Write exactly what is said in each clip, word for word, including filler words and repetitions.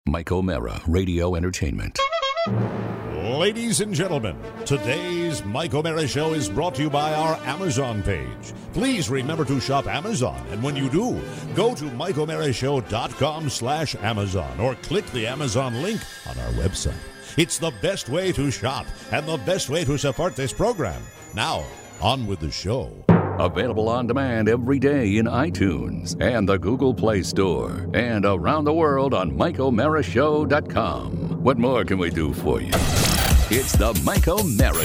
Mike O'Mara, Radio Entertainment. Ladies and gentlemen, today's Mike O'Mara Show is brought to you by our Amazon page. Please remember to shop Amazon, and when you do, go to mike o'mara show dot com slash Amazon or click the Amazon link on our website. It's the best way to shop and the best way to support this program. Now, on with the show. Available on demand every day in iTunes and the Google Play Store and around the world on mike o'mara show dot com. What more can we do for you? It's the Mike O'Mara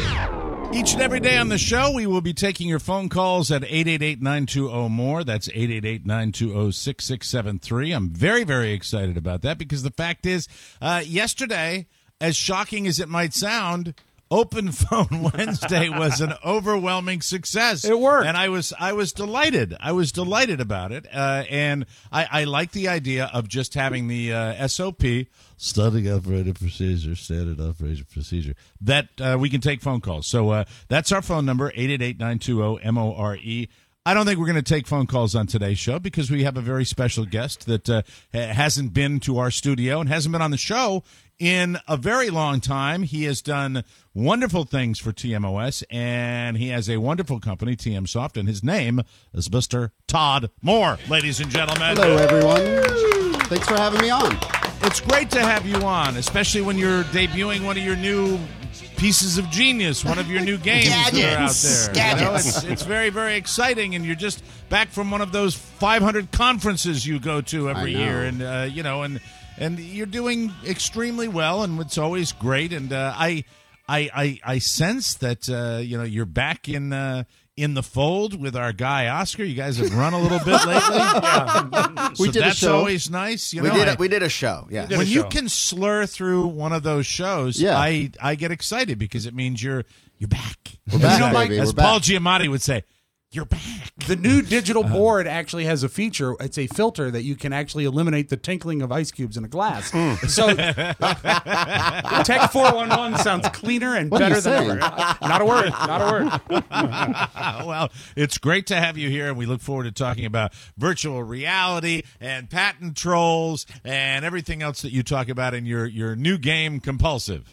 Show. Each and every day on the show, we will be taking your phone calls at eight eight eight, nine two zero, M O R E. That's eight eight eight, nine two zero, six six seven three. I'm very, very excited about that because the fact is, uh, yesterday, as shocking as it might sound, Open Phone Wednesday was an overwhelming success. It worked. And I was I was delighted. I was delighted about it. Uh, and I, I like the idea of just having the uh, S O P, Standing Operating Procedure, Standard Operating Procedure, that uh, we can take phone calls. So uh, that's our phone number, eight eight eight, nine two zero, M O R E. I don't think we're going to take phone calls on today's show because we have a very special guest that uh, hasn't been to our studio and hasn't been on the show in a very long time. He has done wonderful things for T M O S, and he has a wonderful company, T M Soft, and his name is Mister Todd Moore, ladies and gentlemen. Hello, everyone. Thanks for having me on. It's great to have you on, especially when you're debuting one of your new pieces of genius, one of your new games Gadgets. that are out there. You know, Gadgets. it's, it's very, very exciting, and you're just back from one of those five hundred conferences you go to every I know. year, and uh, you know, and and you're doing extremely well, and it's always great. And uh, I, I, I, I sense that uh, you know you're back in uh, in the fold with our guy Oscar. You guys have run a little bit lately. Yeah. We so did a that's show. always nice. You We know, did I- a, we did a show. Yeah. when you can slur through one of those shows, Yeah. I, I get excited because it means you're you're back. We're back, You know, baby. As We're Paul back. Giamatti would say, you're back. The new digital board actually has a feature. It's a filter that you can actually eliminate the tinkling of ice cubes in a glass. So Tech four one one sounds cleaner and What are better you than saying? ever. Not a word. Not a word. Well, it's great to have you here, and we look forward to talking about virtual reality and patent trolls and everything else that you talk about in your, your new game, Compulsive.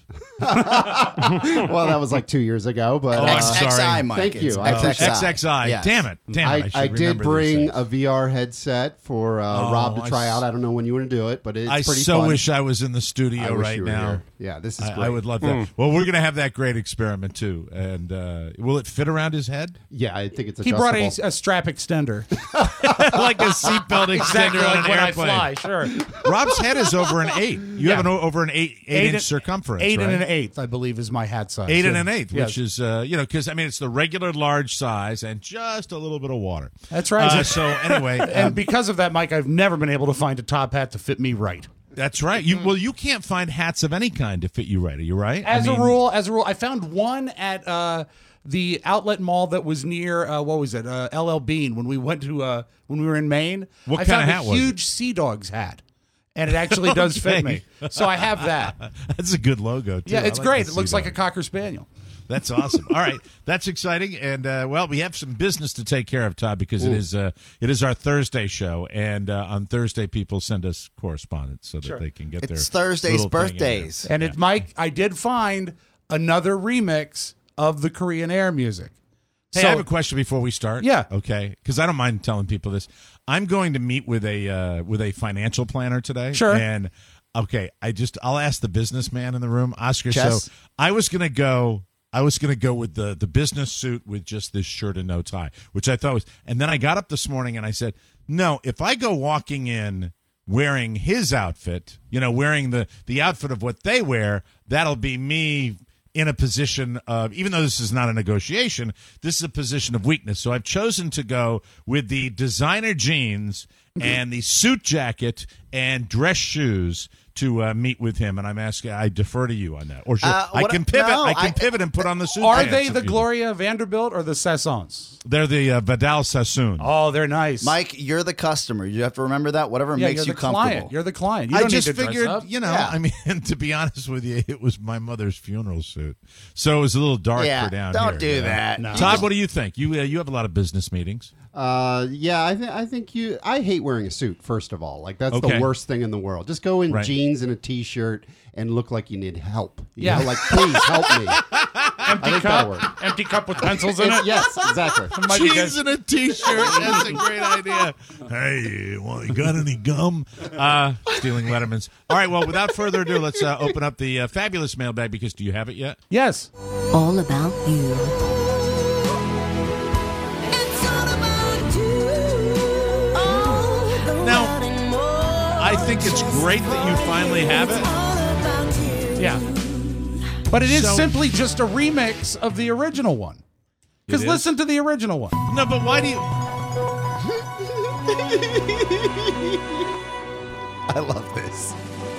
Well, that was like two years ago, but Oh, uh, I'm X X I, sorry. Mike. Thank you. It's I X X I. X X I. Yes. Damn it. Damn it. I, should I did remember these bring things. a V R headset for uh, Oh, Rob to I try s- out. I don't know when you want to do it, but it's I pretty so fun. wish I was in the I studio wish right you were now. here. Yeah, this is I, great. I would love that. Well, we're going to have that great experiment, too. And uh, will it fit around his head? Yeah, I think it's He adjustable. brought a, a strap extender. Like a seatbelt extender on an when I airplane. fly. Sure. Rob's head is over an eight. You Yeah. have an o- over an eight, eight, Eight inch and- circumference, Eight right? and an eighth, I believe, is my hat size. Eight and Yeah. an eighth, Yes. which is, uh, you know, because, I mean, it's the regular large size and just a little bit of water. That's right. Uh, so, anyway, And um, because of that, Mike, I've never been able to find a top hat to fit me right. that's right. You Well, you can't find hats of any kind to fit you right. Are you right? As I mean, a rule, as a rule, I found one at uh, the outlet mall that was near uh, what was it, uh, L L Bean when we went to uh, when we were in Maine. What I kind found of hat a was it? huge Sea Dogs hat, and it actually does fit Okay. me. So I have that. That's a good logo, too. Yeah, I it's like great. the It looks Sea like a Dog. Cocker Spaniel. That's awesome. All right, that's exciting, and uh, well, we have some business to take care of, Todd, because it is uh, it is our Thursday show, and uh, on Thursday, people send us correspondence so that they can get their It's Thursday's little thing in there. birthdays. And it, Mike, I did find another remix of the Korean Air music. Hey, So- I have a question before we start. Yeah. Okay, because I don't mind telling people this. I'm going to meet with a uh, with a financial planner today. Sure. And okay, I just I'll ask the businessman in the room, Oscar. Chess? So I was gonna go. I was going to go with the the business suit with just this shirt and no tie, which I thought was. And then I got up this morning and I said, no, if I go walking in wearing his outfit, you know, wearing the the outfit of what they wear, that'll be me in a position of, even though this is not a negotiation, this is a position of weakness. So I've chosen to go with the designer jeans and the suit jacket and dress shoes to uh, meet with him, and I'm asking. I defer to you on that, or should, Uh, I what- can pivot. no, I can I- pivot and put on the suit. Are pants they if the you- Gloria Vanderbilt or the Sessons? They're the uh, Vidal Sassoon. Oh, they're nice. Mike, you're the customer. You have to remember that. Whatever yeah, makes you're you the comfortable. client. You're the client. You I don't just need to dress figured, up. you know, Yeah. I mean, to be honest with you, it was my mother's funeral suit, so it was a little dark Yeah, for down don't here. do you know? that. No. Todd, what do you think? You uh, you have a lot of business meetings. Uh, yeah, I think I think you. I hate wearing a suit. First of all, like that's Okay. the worst thing in the world. Just go in Right. jeans and a t-shirt and look like you need help. You Yeah. know, like please help me. Empty think that'll cup, work. empty cup with pencils in it. yes, exactly. Might be Jeans good. and a T-shirt. That's a great idea. Hey, well, you got any gum? Uh, stealing Letterman's. All right. Well, without further ado, let's uh, open up the uh, fabulous mailbag because do you have it yet? Yes. All about you. Now, I think it's great that you finally have it. Yeah. But it is So- simply just a remix of the original one. Because is? listen to the original one. No, but why do you? I love this.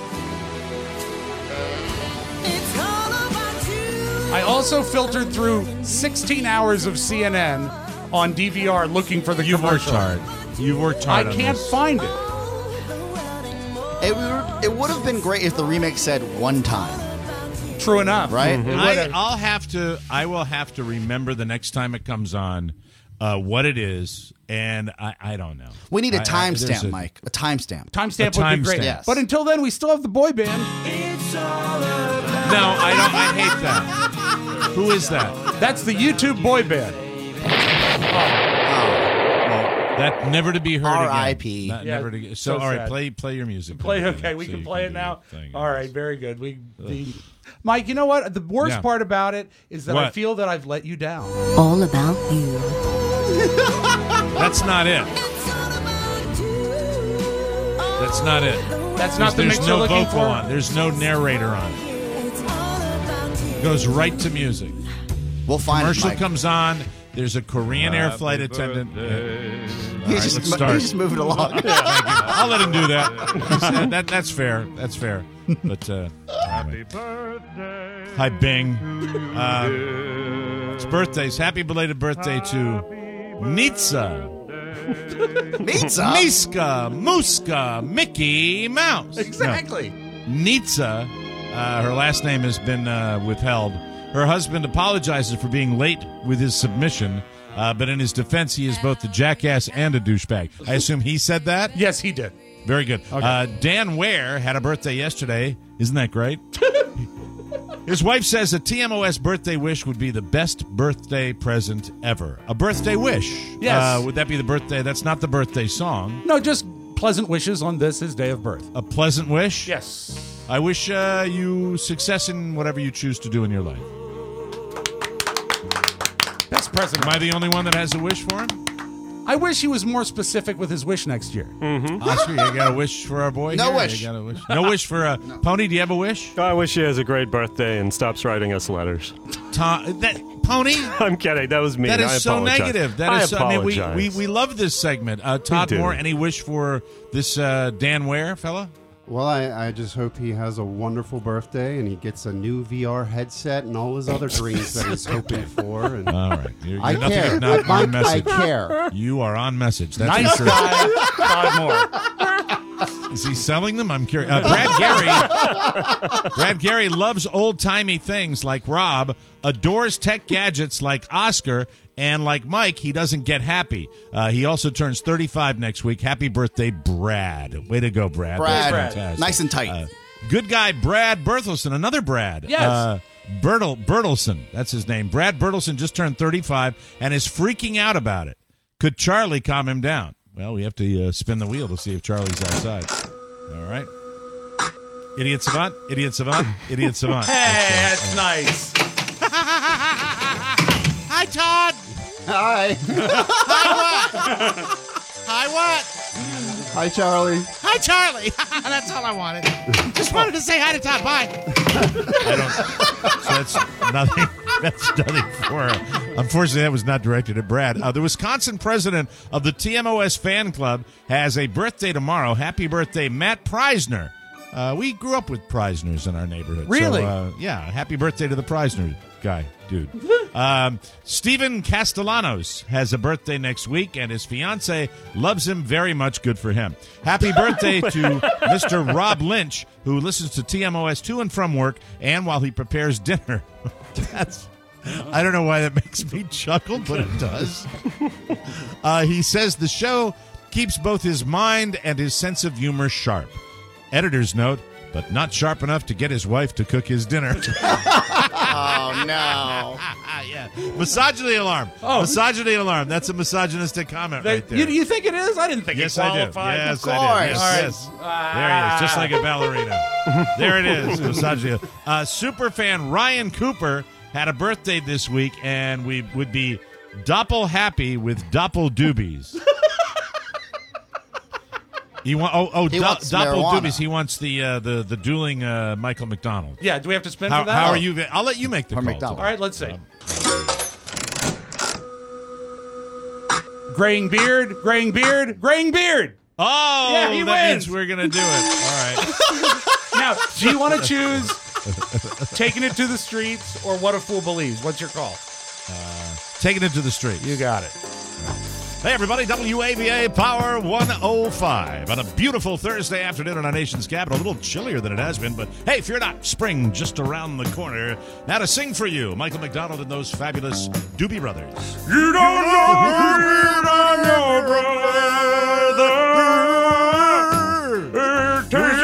I also filtered through sixteen hours of C N N on D V R looking for the You've worked commercial. hard. You've worked I hard. on can't this. find it. It would, it would have been great if the remix said one time, True enough. right? It I, would've- I'll have to. I will have to remember the next time it comes on uh, what it is, and I, I don't know. We need a I- I- there's timestamp, a- Mike. A timestamp. Timestamp A would be great. timestamp. Yes. But until then, we still have the boy band. No, I don't. I hate that. Who is that? That's the YouTube boy band. That never to be heard R again. I P Not- Yeah, never to, so, so all right, sad. play play your music. Play then, okay, we so can you play it do now. your thing. All right, very good. We, the, Mike, you know what? The worst Yeah. part about it is that I What? feel that I've let you down. All about you. That's not it. That's not it. That's not the There's mix no you're looking vocal for. on. There's no narrator on. It goes right to music. We'll find Commercial it, Mike. comes on. There's a Korean air flight attendant. Uh, all He's right, just, let's mo- start. he's just moving along. I'll let him do that. that that's fair. That's fair. But uh, happy birthday. Hi, Bing. Uh, it's birthdays. Happy belated birthday to Nitsa, Pizza. Miska, Muska, Mickey Mouse. Exactly. No. Nitsa, uh, her last name has been uh, withheld. Her husband apologizes for being late with his submission, uh, but in his defense, he is both a jackass and a douchebag. I assume he said that? Yes, he did. Very good. Uh, Dan Ware had a birthday yesterday. Isn't that great? His wife says a T M O S birthday wish would be the best birthday present ever. A birthday wish. Yes. Uh, would that be the birthday? That's not the birthday song. No, just pleasant wishes on this, his day of birth. A pleasant wish? Yes. I wish uh, you success in whatever you choose to do in your life. Best present. Am I the only one that has a wish for him? I wish he was more specific with his wish next year. Oscar, you got a wish for our boy? No here? wish. You got a wish. No wish for uh, Pony. Do you have a wish? I wish he has a great birthday and stops writing us letters. Tom, that Pony. I'm kidding. That was me. That is I so apologize. negative. That I is so, I mean, we, apologize. we we love this segment. Uh, Todd do. Moore, any wish for this uh, Dan Ware fella? Well, I, I just hope he has a wonderful birthday and he gets a new V R headset and all his other dreams that he's hoping for. And All right, you're, I you're nothing care. if not Mike, on message. I care. You are on message. That's Nice for sure. guy, Todd Moore. Is he selling them? I'm curious. Uh, Brad Gary. Brad Gary loves old timey things like Rob, adores tech gadgets like Oscar, and like Mike, he doesn't get happy. Uh, he also turns thirty-five next week. Happy birthday, Brad! Way to go, Brad. Brad. That's fantastic. Nice and tight. Uh, good guy, Brad Berthelsen. Another Brad. Yes. Uh, Bertel, Bertelsen. That's his name. Brad Bertelsen just turned thirty-five and is freaking out about it. Could Charlie calm him down? Well, we have to uh, spin the wheel to see if Charlie's outside. All right. Idiot Savant, Idiot Savant, Idiot Savant. Hey, that's nice. Hi, Todd. Hi. Hi, what? Hi, Charlie. Hi, Charlie. That's all I wanted. Just wanted to say hi to Todd. Bye. I don't. So that's nothing. That's nothing for her. Unfortunately, that was not directed at Brad. Uh, the Wisconsin president of the T M O S fan club has a birthday tomorrow. Happy birthday, Matt Preisner. Uh, we grew up with Preisners in our neighborhood. Really? So, uh, yeah. Happy birthday to the Preisner guy, dude. um, Steven Castellanos has a birthday next week, and his fiance loves him very much. Good for him. Happy birthday to Mister Rob Lynch, who listens to T M O S to and from work and while he prepares dinner. That's. I don't know why that makes me chuckle, but it does. Uh, he says the show keeps both his mind and his sense of humor sharp. Editor's note, but not sharp enough to get his wife to cook his dinner. Oh, no. Yeah. Misogyny alarm. Oh. Misogyny alarm. That's a misogynistic comment They- right there. you, you think it is? I didn't think Yes, it I do. qualified. Yes, Of I do. Yes, course. yes. There he is, just like a ballerina. There it is, misogyny. Uh, superfan Ryan Cooper had a birthday this week, and we would be doppel happy with doppel doobies. He wa- oh oh He do- wants doppel marijuana. doobies. He wants the uh, the the dueling uh, Michael McDonald. Yeah, do we have to spin How, for that? how Oh. are you? I'll let you make the Or call. McDonald. All right, let's see. Graying beard, graying beard, graying beard. Oh, Yeah, he that wins. means we're gonna do it. All right. Now, do you want to choose taking it to the streets or what a fool believes? What's your call? Taking it to the street. You got it. Hey, everybody, W A V A Power one oh five on a beautiful Thursday afternoon in our nation's capital. A little chillier than it has been, but hey, fear not, spring just around the corner. Now to sing for you, Michael McDonald and those fabulous Doobie Brothers. You don't know, you don't know, brother. It takes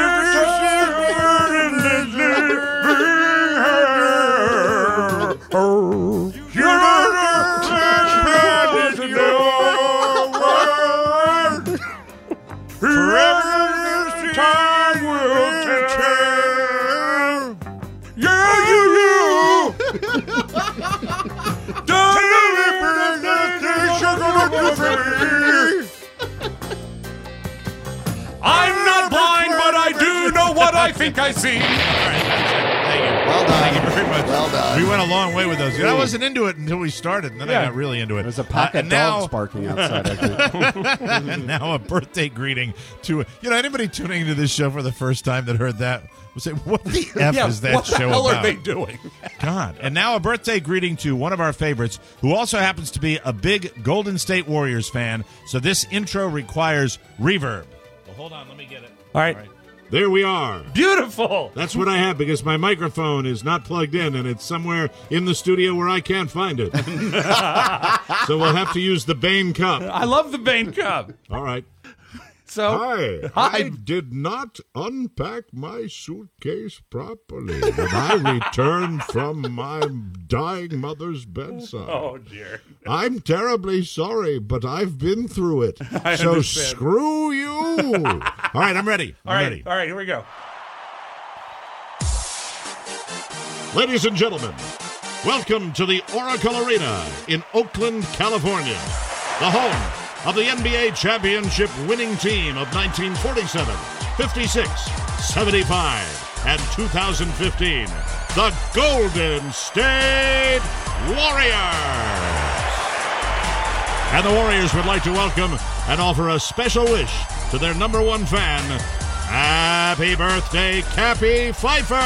a You don't know, your word. Forever time will tell. Yeah, you, you. I'm not blind, but I do know what I think I see. All right, that's it. Thank you. Well done. Thank you very much. Well done. We went a long way with those. I wasn't into it until we started, and then I Yeah. got really into it. There's a pack Uh, of and now, dogs barking outside, I think. and now a birthday greeting to, you know, anybody tuning into this show for the first time that heard that would say, what the F Yeah, is that what the show hell about? are they doing? God. And now a birthday greeting to one of our favorites who also happens to be a big Golden State Warriors fan. So this intro requires reverb. Well, hold on. Let me get it. All right. There we are. Beautiful. That's what I have because my microphone is not plugged in and it's somewhere in the studio where I can't find it. So we'll have to use the Bane Cup. I love the Bane Cup. All right. So, Hi. Hi. I did not unpack my suitcase properly when I returned from my dying mother's bedside. oh dear. I'm terribly sorry, but I've been through it. I so understand. screw you. All right, I'm ready. I'm All right, ready. all right, here we go. Ladies and gentlemen, welcome to the Oracle Arena in Oakland, California, the home of the N B A championship winning team of nineteen forty-seven, fifty-six, seventy-five, and two thousand fifteen, the Golden State Warriors. And the Warriors would like to welcome and offer a special wish to their number one fan. Happy birthday, Cappy Pfeiffer!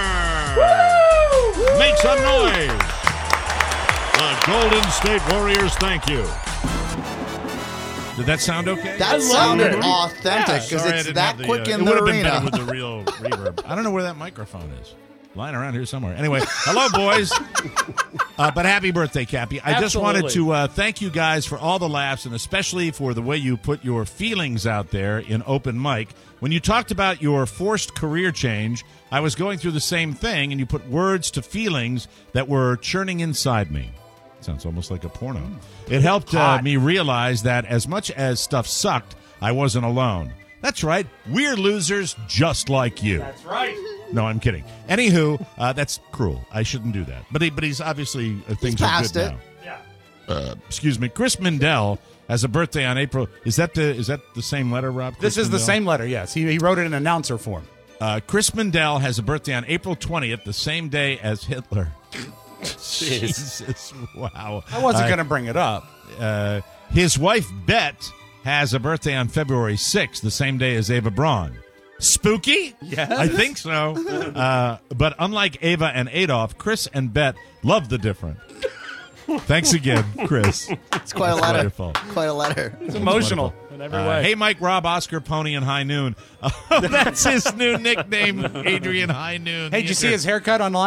Woo! Make some noise! The Golden State Warriors, thank you. Did that sound okay? That sounded authentic because Sorry I it's didn't that have the, quick uh, in it the would have been arena. better with the real reverb. I don't know where that microphone is. Lying around here somewhere. Anyway, hello, boys. Uh, but happy birthday, Cappy. I just wanted Absolutely. to uh, thank you guys for all the laughs and especially for the way you put your feelings out there in open mic. When you talked about your forced career change, I was going through the same thing, and you put words to feelings that were churning inside me. Sounds almost like a porno. It helped uh, me realize that as much as stuff sucked, I wasn't alone. That's right. We're losers just like you. That's right. No, I'm kidding. Anywho, uh, that's cruel. I shouldn't do that. But he, but he's obviously uh, things are past good it. now. Yeah. Uh, excuse me. Chris Mindell has a birthday on April. Is that the is that the same letter, Rob? This Chris is the Mindell? same letter, yes. He, he wrote it in announcer form. Uh, Chris Mindell has a birthday on April twentieth, the same day as Hitler. Jesus, wow. I wasn't Uh, going to bring it up. Uh, his wife, Bet, has a birthday on February sixth, the same day as Ava Braun. Spooky? Yes. I think so. Uh, but unlike Ava and Adolf, Chris and Bet love the different. Thanks again, Chris. It's quite a That's letter. wonderful. Quite a letter. It's emotional in every Uh, way. hey, Mike, Rob, Oscar, Pony, and High Noon. Oh, that's his new nickname, Adrian High Noon. Hey, did you see his haircut online?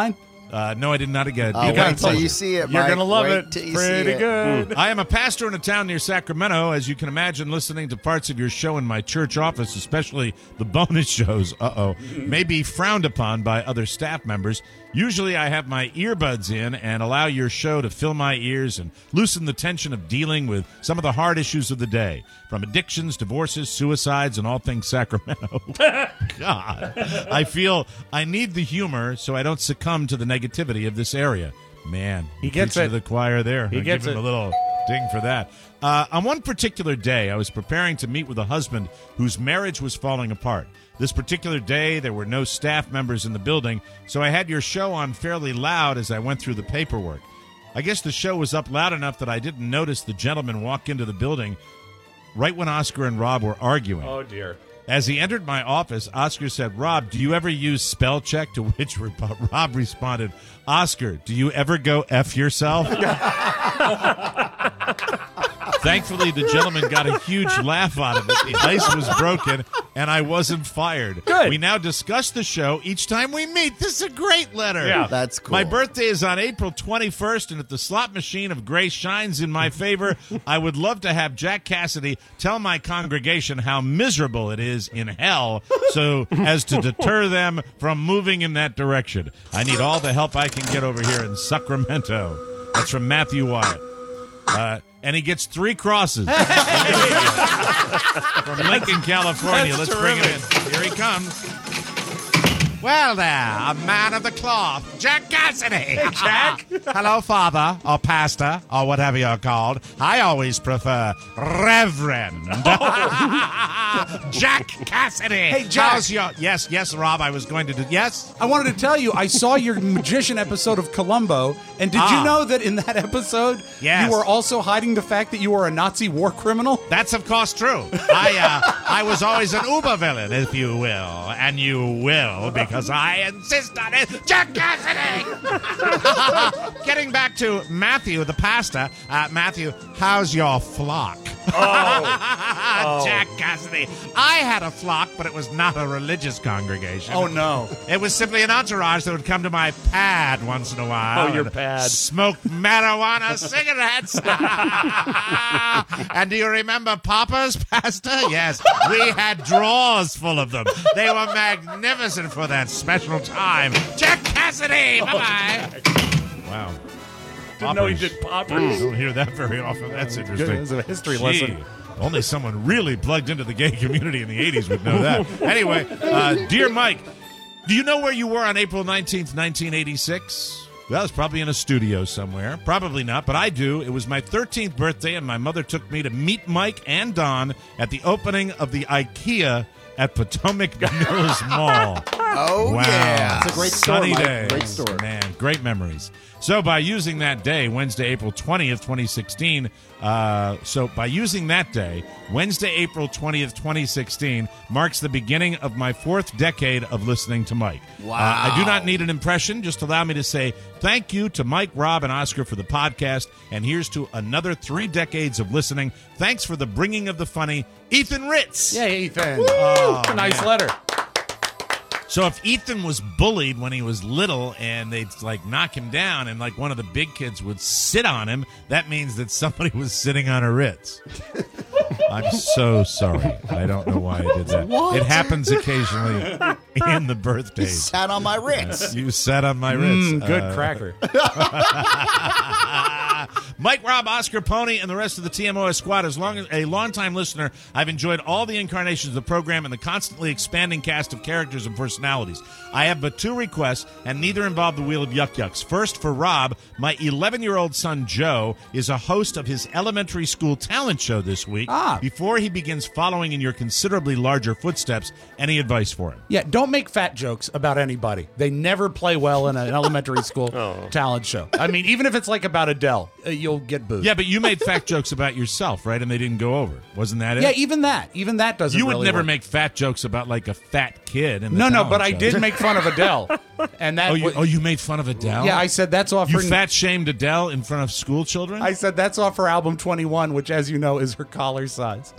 Uh, no, I did not get it. Uh, It got wait till pleasure. you see it, You're Mike. gonna love Wait it. till you Pretty see it. good. I am a pastor in a town near Sacramento. As you can imagine, listening to parts of your show in my church office, especially the bonus shows, uh-oh, may be frowned upon by other staff members. Usually I have my earbuds in and allow your show to fill my ears and loosen the tension of dealing with some of the hard issues of the day, from addictions, divorces, suicides, and all things Sacramento. God, I feel I need the humor so I don't succumb to the negativity of this area. Man, He gets preaching it. to the choir there. He I gets give him it. a little ding for that. Uh, on one particular day, I was preparing to meet with a husband whose marriage was falling apart. This particular day, there were no staff members in the building, so I had your show on fairly loud as I went through the paperwork. I guess the show was up loud enough that I didn't notice the gentleman walk into the building right when Oscar and Rob were arguing. Oh, dear. As he entered my office, Oscar said, "Rob, do you ever use spell check?" To which Rob responded, "Oscar, do you ever go F yourself?" Thankfully, the gentleman got a huge laugh out of it. The ice was broken, and I wasn't fired. Good. We now discuss the show each time we meet. This is a great letter. Yeah. That's cool. My birthday is on April twenty-first, and if the slot machine of grace shines in my favor, I would love to have Jack Cassidy tell my congregation how miserable it is in hell so as to deter them from moving in that direction. I need all the help I can get over here in Sacramento. That's from Matthew Wyatt. Uh, and he gets three crosses. From Lincoln, California. That's Let's bring it in. Here he comes. Well there, a man of the cloth, Jack Cassidy. Hey, Jack. Hello, Father, or Pastor, or whatever you're called. I always prefer Reverend. Jack Cassidy. Hey, Jack. How's your... Yes, yes, Rob, I was going to do... Yes? I wanted to tell you, I saw your magician episode of Columbo, and did Ah. you know that in that episode, Yes. you were also hiding the fact that you were a Nazi war criminal? That's, of course, true. I uh, I was always an uber villain, if you will. And you will, because I insist on it. Jack Cassidy! Getting back to Matthew, the pastor. Uh, Matthew, how's your flock? Oh. Jack Cassidy. I had a flock, but it was not a religious congregation. Oh, no. It was simply an entourage that would come to my pad once in a while. Oh, your and pad. Smoke marijuana cigarettes. And do you remember Papa's Pastor? Yes. We had drawers full of them. They were magnificent for that special time. Jack Cassidy. Bye-bye. Wow. Didn't know you did poppers. Don't hear that very often. That's interesting. Good. It's a history Gee, lesson. Only someone really plugged into the gay community in the eighties would know that. Anyway, uh, dear Mike, do you know where you were on April nineteenth, nineteen eighty-six? Well, it's probably in a studio somewhere. Probably not, but I do. It was my thirteenth birthday, and my mother took me to meet Mike and Don at the opening of the IKEA at Potomac Mills Mall. Oh, Wow. yeah. It's a great store, Sunny Mike. days. Great store. Man, great memories. So by using that day, Wednesday, April twentieth, twenty sixteen, uh, so by using that day, Wednesday, April twentieth, twenty sixteen, marks the beginning of my fourth decade of listening to Mike. Wow. Uh, I do not need an impression. Just allow me to say thank you to Mike, Rob, and Oscar for the podcast. And here's to another three decades of listening. Thanks for the bringing of the funny, Ethan Ritz. Yeah, Ethan. Oh, It's a nice man. letter. So if Ethan was bullied when he was little and they'd like knock him down and like one of the big kids would sit on him, that means that somebody was sitting on a Ritz. I'm so sorry. I don't know why I did that. What? It happens occasionally in the birthdays. Sat on my Ritz. You sat on my Ritz. Mm, good Uh, cracker. Mike, Rob, Oscar, Pony, and the rest of the T M O S squad. As long as a longtime listener, I've enjoyed all the incarnations of the program and the constantly expanding cast of characters and personalities. I have but two requests, and neither involve the Wheel of Yuck Yucks. First, for Rob, my eleven-year-old son Joe is a host of his elementary school talent show this week. Ah. Before he begins following in your considerably larger footsteps, any advice for him? Yeah, don't make fat jokes about anybody. They never play well in an elementary school talent show. I mean, even if it's like about Adele, uh, you'll get booed. Yeah, but you made fat jokes about yourself, right? And they didn't go over. Wasn't that it? Yeah, even that. Even that doesn't You would really never work. make fat jokes about like a fat kid. In the No, no, talent but I show. did make fun of Adele. And that Oh, you, wa- oh, you made fun of Adele? yeah, I said that's off You her. fat shamed Adele in front of school children? I said that's off her album twenty-one, which, as you know, is her collar size.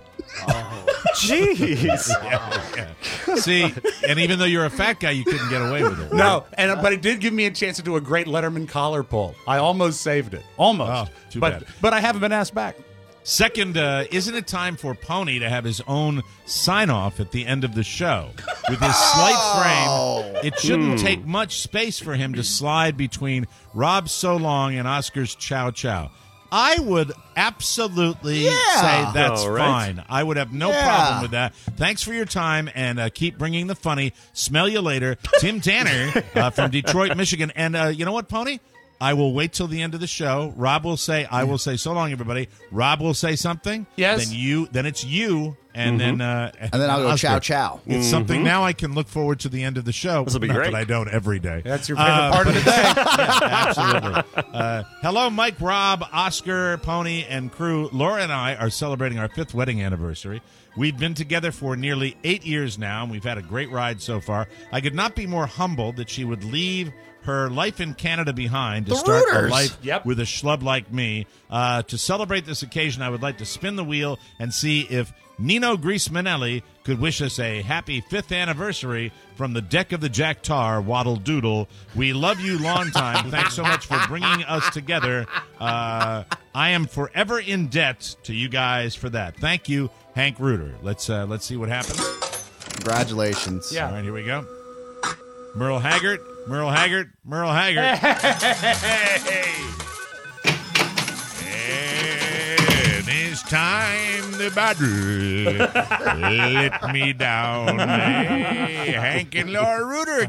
Jeez. Yeah, yeah. See, and even though you're a fat guy, you couldn't get away with it. No, and but it did give me a chance to do a great Letterman collar pull. I almost saved it, almost. Oh, too but bad. but I haven't been asked back. Second, uh, isn't it time for Pony to have his own sign-off at the end of the show? With his slight frame, it shouldn't take much space for him to slide between Rob So Long and Oscar's Chow Chow. I would absolutely say that's Oh, right. fine. I would have no Yeah. problem with that. Thanks for your time, and uh, keep bringing the funny. Smell you later. Tim Tanner uh, from Detroit, Michigan. And uh, you know what, Pony? I will wait till the end of the show. Rob will say, I will say, so long, everybody. Rob will say something. Yes. Then you, then it's you, and then uh, And then I'll go Oscar. chow chow. It's something now I can look forward to the end of the show. This'll be Not great. that I don't every day. That's your favorite part of the day. Yeah, absolutely. Uh, hello, Mike, Rob, Oscar, Pony, and crew. Laura and I are celebrating our fifth wedding anniversary. We've been together for nearly eight years now, and we've had a great ride so far. I could not be more humbled that she would leave her life in Canada behind to The start a Rooters. life Yep. with a schlub like me. Uh, to celebrate this occasion, I would like to spin the wheel and see if Nino Grease Manelli could wish us a happy fifth anniversary from the deck of the Jack Tar, Waddle Doodle. We love you long time. Thanks so much for bringing us together. Uh, I am forever in debt to you guys for that. Thank you, Hank Reuter. Let's uh, let's see what happens. Congratulations. Yeah. All right, here we go. Merle Haggard, Merle Haggard, Merle Haggard. And it's time the battle let me down. Hey, Hank and Laura Reuter.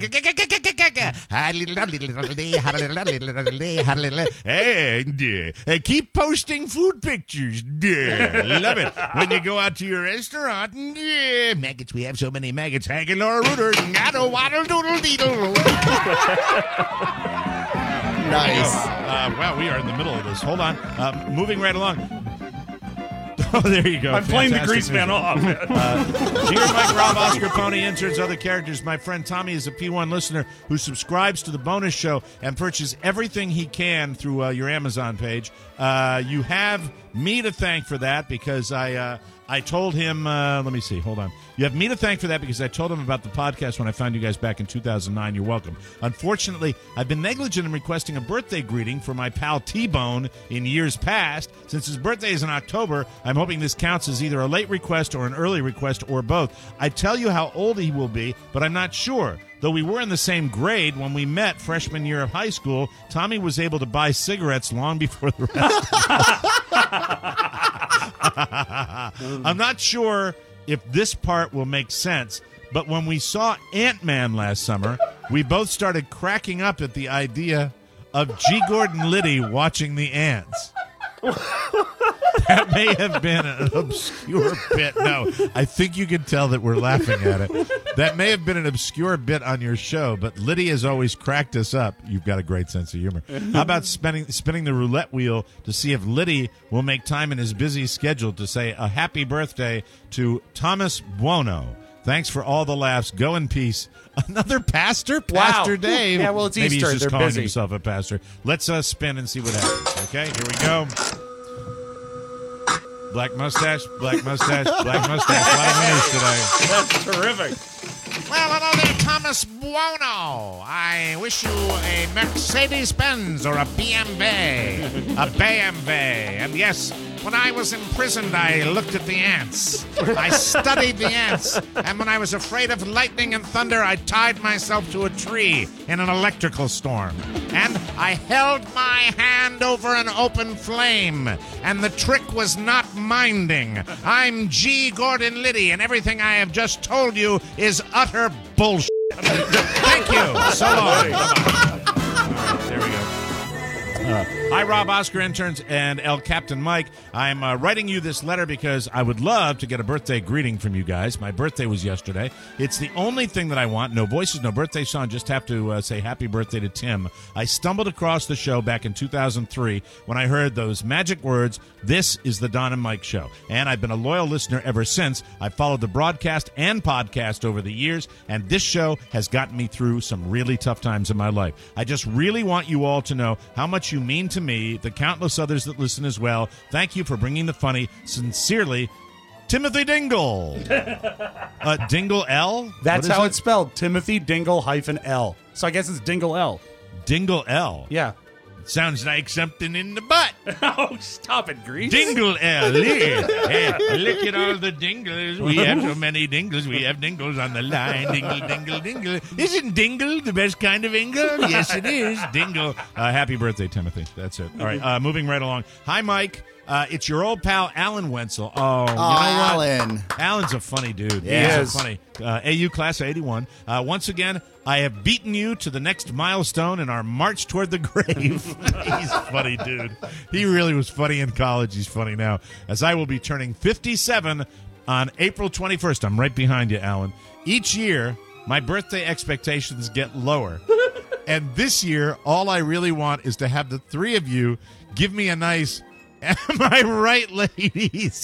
And uh, keep posting food pictures. Yeah, love it. When you go out to your restaurant, yeah, maggots, we have so many maggots. Hank and Laura Reuter. Waddle, waddle, doodle, deedle. Nice. Uh, wow, we are in the middle of this. Hold on. Uh, moving right along. Oh, there you go. I'm playing the Fantastic grease man visual. off. Dear Mike, Rob, Oscar, Pony, inserts, other characters, my friend Tommy is a P one listener who subscribes to the bonus show and purchases everything he can through uh, your Amazon page. Uh, you have me to thank for that because I uh, I told him, uh, let me see, hold on. You have me to thank for that because I told him about the podcast when I found you guys back in two thousand nine. You're welcome. Unfortunately, I've been negligent in requesting a birthday greeting for my pal T-Bone in years past. Since his birthday is in October, I'm hoping this counts as either a late request or an early request or both. I tell you how old he will be, but I'm not sure. Though we were in the same grade when we met freshman year of high school, Tommy was able to buy cigarettes long before the rest. I'm not sure if this part will make sense, but when we saw Ant-Man last summer, we both started cracking up at the idea of G. Gordon Liddy watching the ants. That may have been an obscure bit. No, I think you can tell that we're laughing at it. That may have been an obscure bit on your show, but Liddy has always cracked us up. You've got a great sense of humor. How about spinning, spinning the roulette wheel to see if Liddy will make time in his busy schedule to say a happy birthday to Thomas Buono. Thanks for all the laughs. Go in peace. Another pastor? Pastor Dave. Yeah, well, it's Maybe Easter. he's just They're calling busy. himself a pastor. Let's uh, spin and see what happens. Okay, here we go. Black mustache, black mustache, black mustache. A lot of winners today. That's terrific. Well, hello there, Thomas Buono. I wish you a Mercedes-Benz or a B M W. A B M W. And yes, when I was imprisoned, I looked at the ants. I studied the ants. And when I was afraid of lightning and thunder, I tied myself to a tree in an electrical storm. And I held my hand over an open flame. And the trick was not minding. I'm G. Gordon Liddy, and everything I have just told you is utter bullshit. Thank you. So long. All right, there we go. Uh, hi, Rob, Oscar interns, and El Captain Mike. I'm uh, writing you this letter because I would love to get a birthday greeting from you guys. My birthday was yesterday. It's the only thing that I want. No voices, no birthday song. Just have to uh, say happy birthday to Tim. I stumbled across the show back in two thousand three when I heard those magic words, "This is the Don and Mike Show." And I've been a loyal listener ever since. I've followed the broadcast and podcast over the years, and this show has gotten me through some really tough times in my life. I just really want you all to know how much you mean to me, the countless others that listen as well. Thank you for bringing the funny. Sincerely, Timothy Dingle. uh, Dingle L? That's how it? it's spelled. Timothy Dingle hyphen L. So I guess it's Dingle L. Dingle L? Yeah. Sounds like something in the butt. Oh, stop it, Grease. Dingle L. Yeah. Hey, look at all the dingles. We have so many dingles. We have dingles on the line. Dingle, dingle, dingle. Isn't dingle the best kind of dingle? Yes, it is. Dingle. Uh, happy birthday, Timothy. That's it. All right, uh, moving right along. Hi, Mike. Uh, it's your old pal, Alan Wenzel. Oh, you know what? Alan. Alan's a funny dude. Yeah. He's so funny. Uh, A U class of eighty-one. Uh, once again, I have beaten you to the next milestone in our march toward the grave. He's a funny dude. He really was funny in college. He's funny now. As I will be turning fifty-seven on April twenty-first. I'm right behind you, Alan. Each year, my birthday expectations get lower. And this year, all I really want is to have the three of you give me a nice... Am I right, ladies?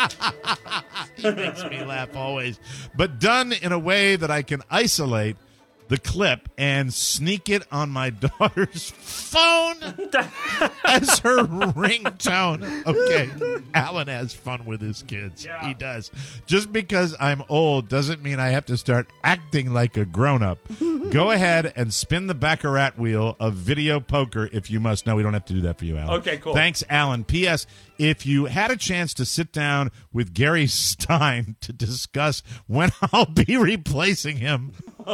He makes me laugh always. But done in a way that I can isolate the clip and sneak it on my daughter's phone as her ringtone. Okay, Alan has fun with his kids. Yeah. He does. Just because I'm old doesn't mean I have to start acting like a grown-up. Go ahead and spin the Baccarat wheel of video poker if you must. No, we don't have to do that for you, Alan. Okay, cool. Thanks, Alan. P S. If you had a chance to sit down with Gary Stein to discuss when I'll be replacing him,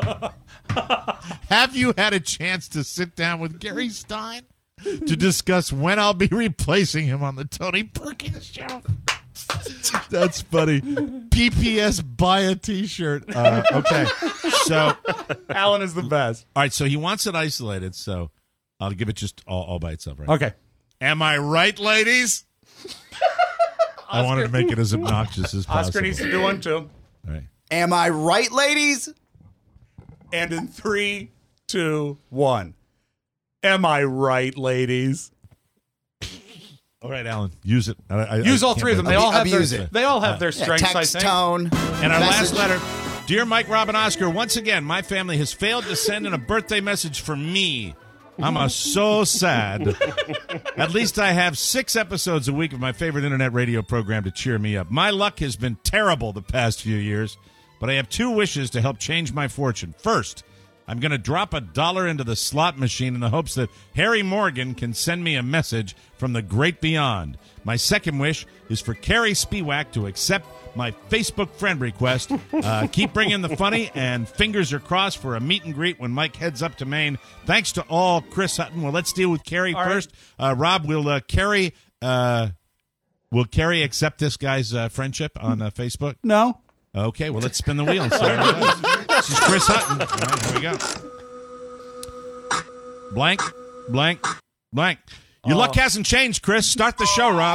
have you had a chance to sit down with Gary Stein to discuss when I'll be replacing him on the Tony Perkins Show? That's funny. P P S, buy a T-shirt. Uh, okay, so Alan is the best. All right, so he wants it isolated, so I'll give it just all, all by itself, right? Okay. Am I right, ladies? I wanted to make it as obnoxious as possible. Oscar needs to do one, too. All right. Am I right, ladies? And in three, two, one. Am I right, ladies? All right, Alan, use it. I, I, use I all three of them. They all have Abuse their, it. They all have Uh, their Yeah, strengths, I text, think. tone. And our message. last letter. Dear Mike, Rob, and Oscar, once again, my family has failed to send in a birthday message for me. I'm a so sad. At least I have six episodes a week of my favorite internet radio program to cheer me up. My luck has been terrible the past few years, but I have two wishes to help change my fortune. First, I'm going to drop a dollar into the slot machine in the hopes that Harry Morgan can send me a message from the great beyond. My second wish is for Carrie Spiewak to accept my Facebook friend request. Uh, keep bringing the funny, and fingers are crossed for a meet and greet when Mike heads up to Maine. Thanks to all, Chris Hutton. Well, let's deal with Carrie all first. Right. Uh, Rob, will uh, Carrie uh, will Carrie accept this guy's uh, friendship on uh, Facebook? No. Okay, well, let's spin the wheel and see how it goes. This is Chris Hutton. All right, here we go. Blank, blank, blank. Your Oh. luck hasn't changed, Chris. Start the show, Rob.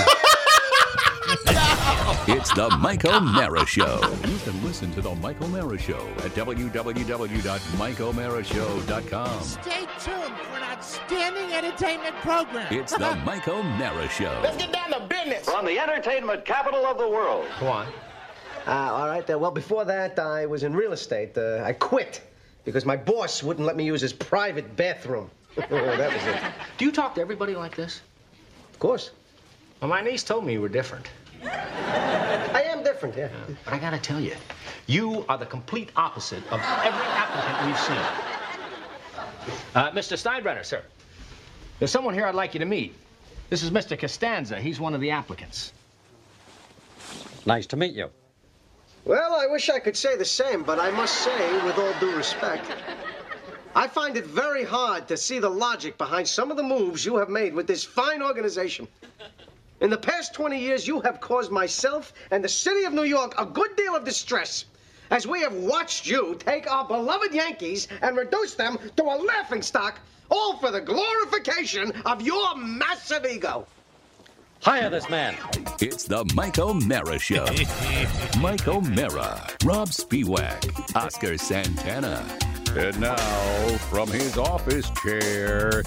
It's the Mike O'Mara Show. You can listen to the Mike O'Mara Show at w w w dot mike o'mara show dot com. Stay tuned for an outstanding entertainment program. It's the Mike O'Mara Show. Let's get down to business. From the entertainment capital of the world. Go on. Uh, all right. Uh, well, before that, I was in real estate. Uh, I quit because my boss wouldn't let me use his private bathroom. That was it. Do you talk to everybody like this? Of course. Well, my niece told me you were different. I am different, yeah. yeah. But I gotta tell you, you are the complete opposite of every applicant we've seen. Uh, Mister Steinbrenner, sir. There's someone here I'd like you to meet. This is Mister Costanza. He's one of the applicants. Nice to meet you. Well, I wish I could say the same, but I must say, with all due respect, I find it very hard to see the logic behind some of the moves you have made with this fine organization. In the past twenty years, you have caused myself and the city of New York a good deal of distress. as we have watched you take our beloved Yankees and reduce them to a laughingstock, all for the glorification of your massive ego. Hire this man. It's the Mike O'Mara Show. Mike O'Mara, Rob Spiewak, Oscar Santana. And now, from his office chair,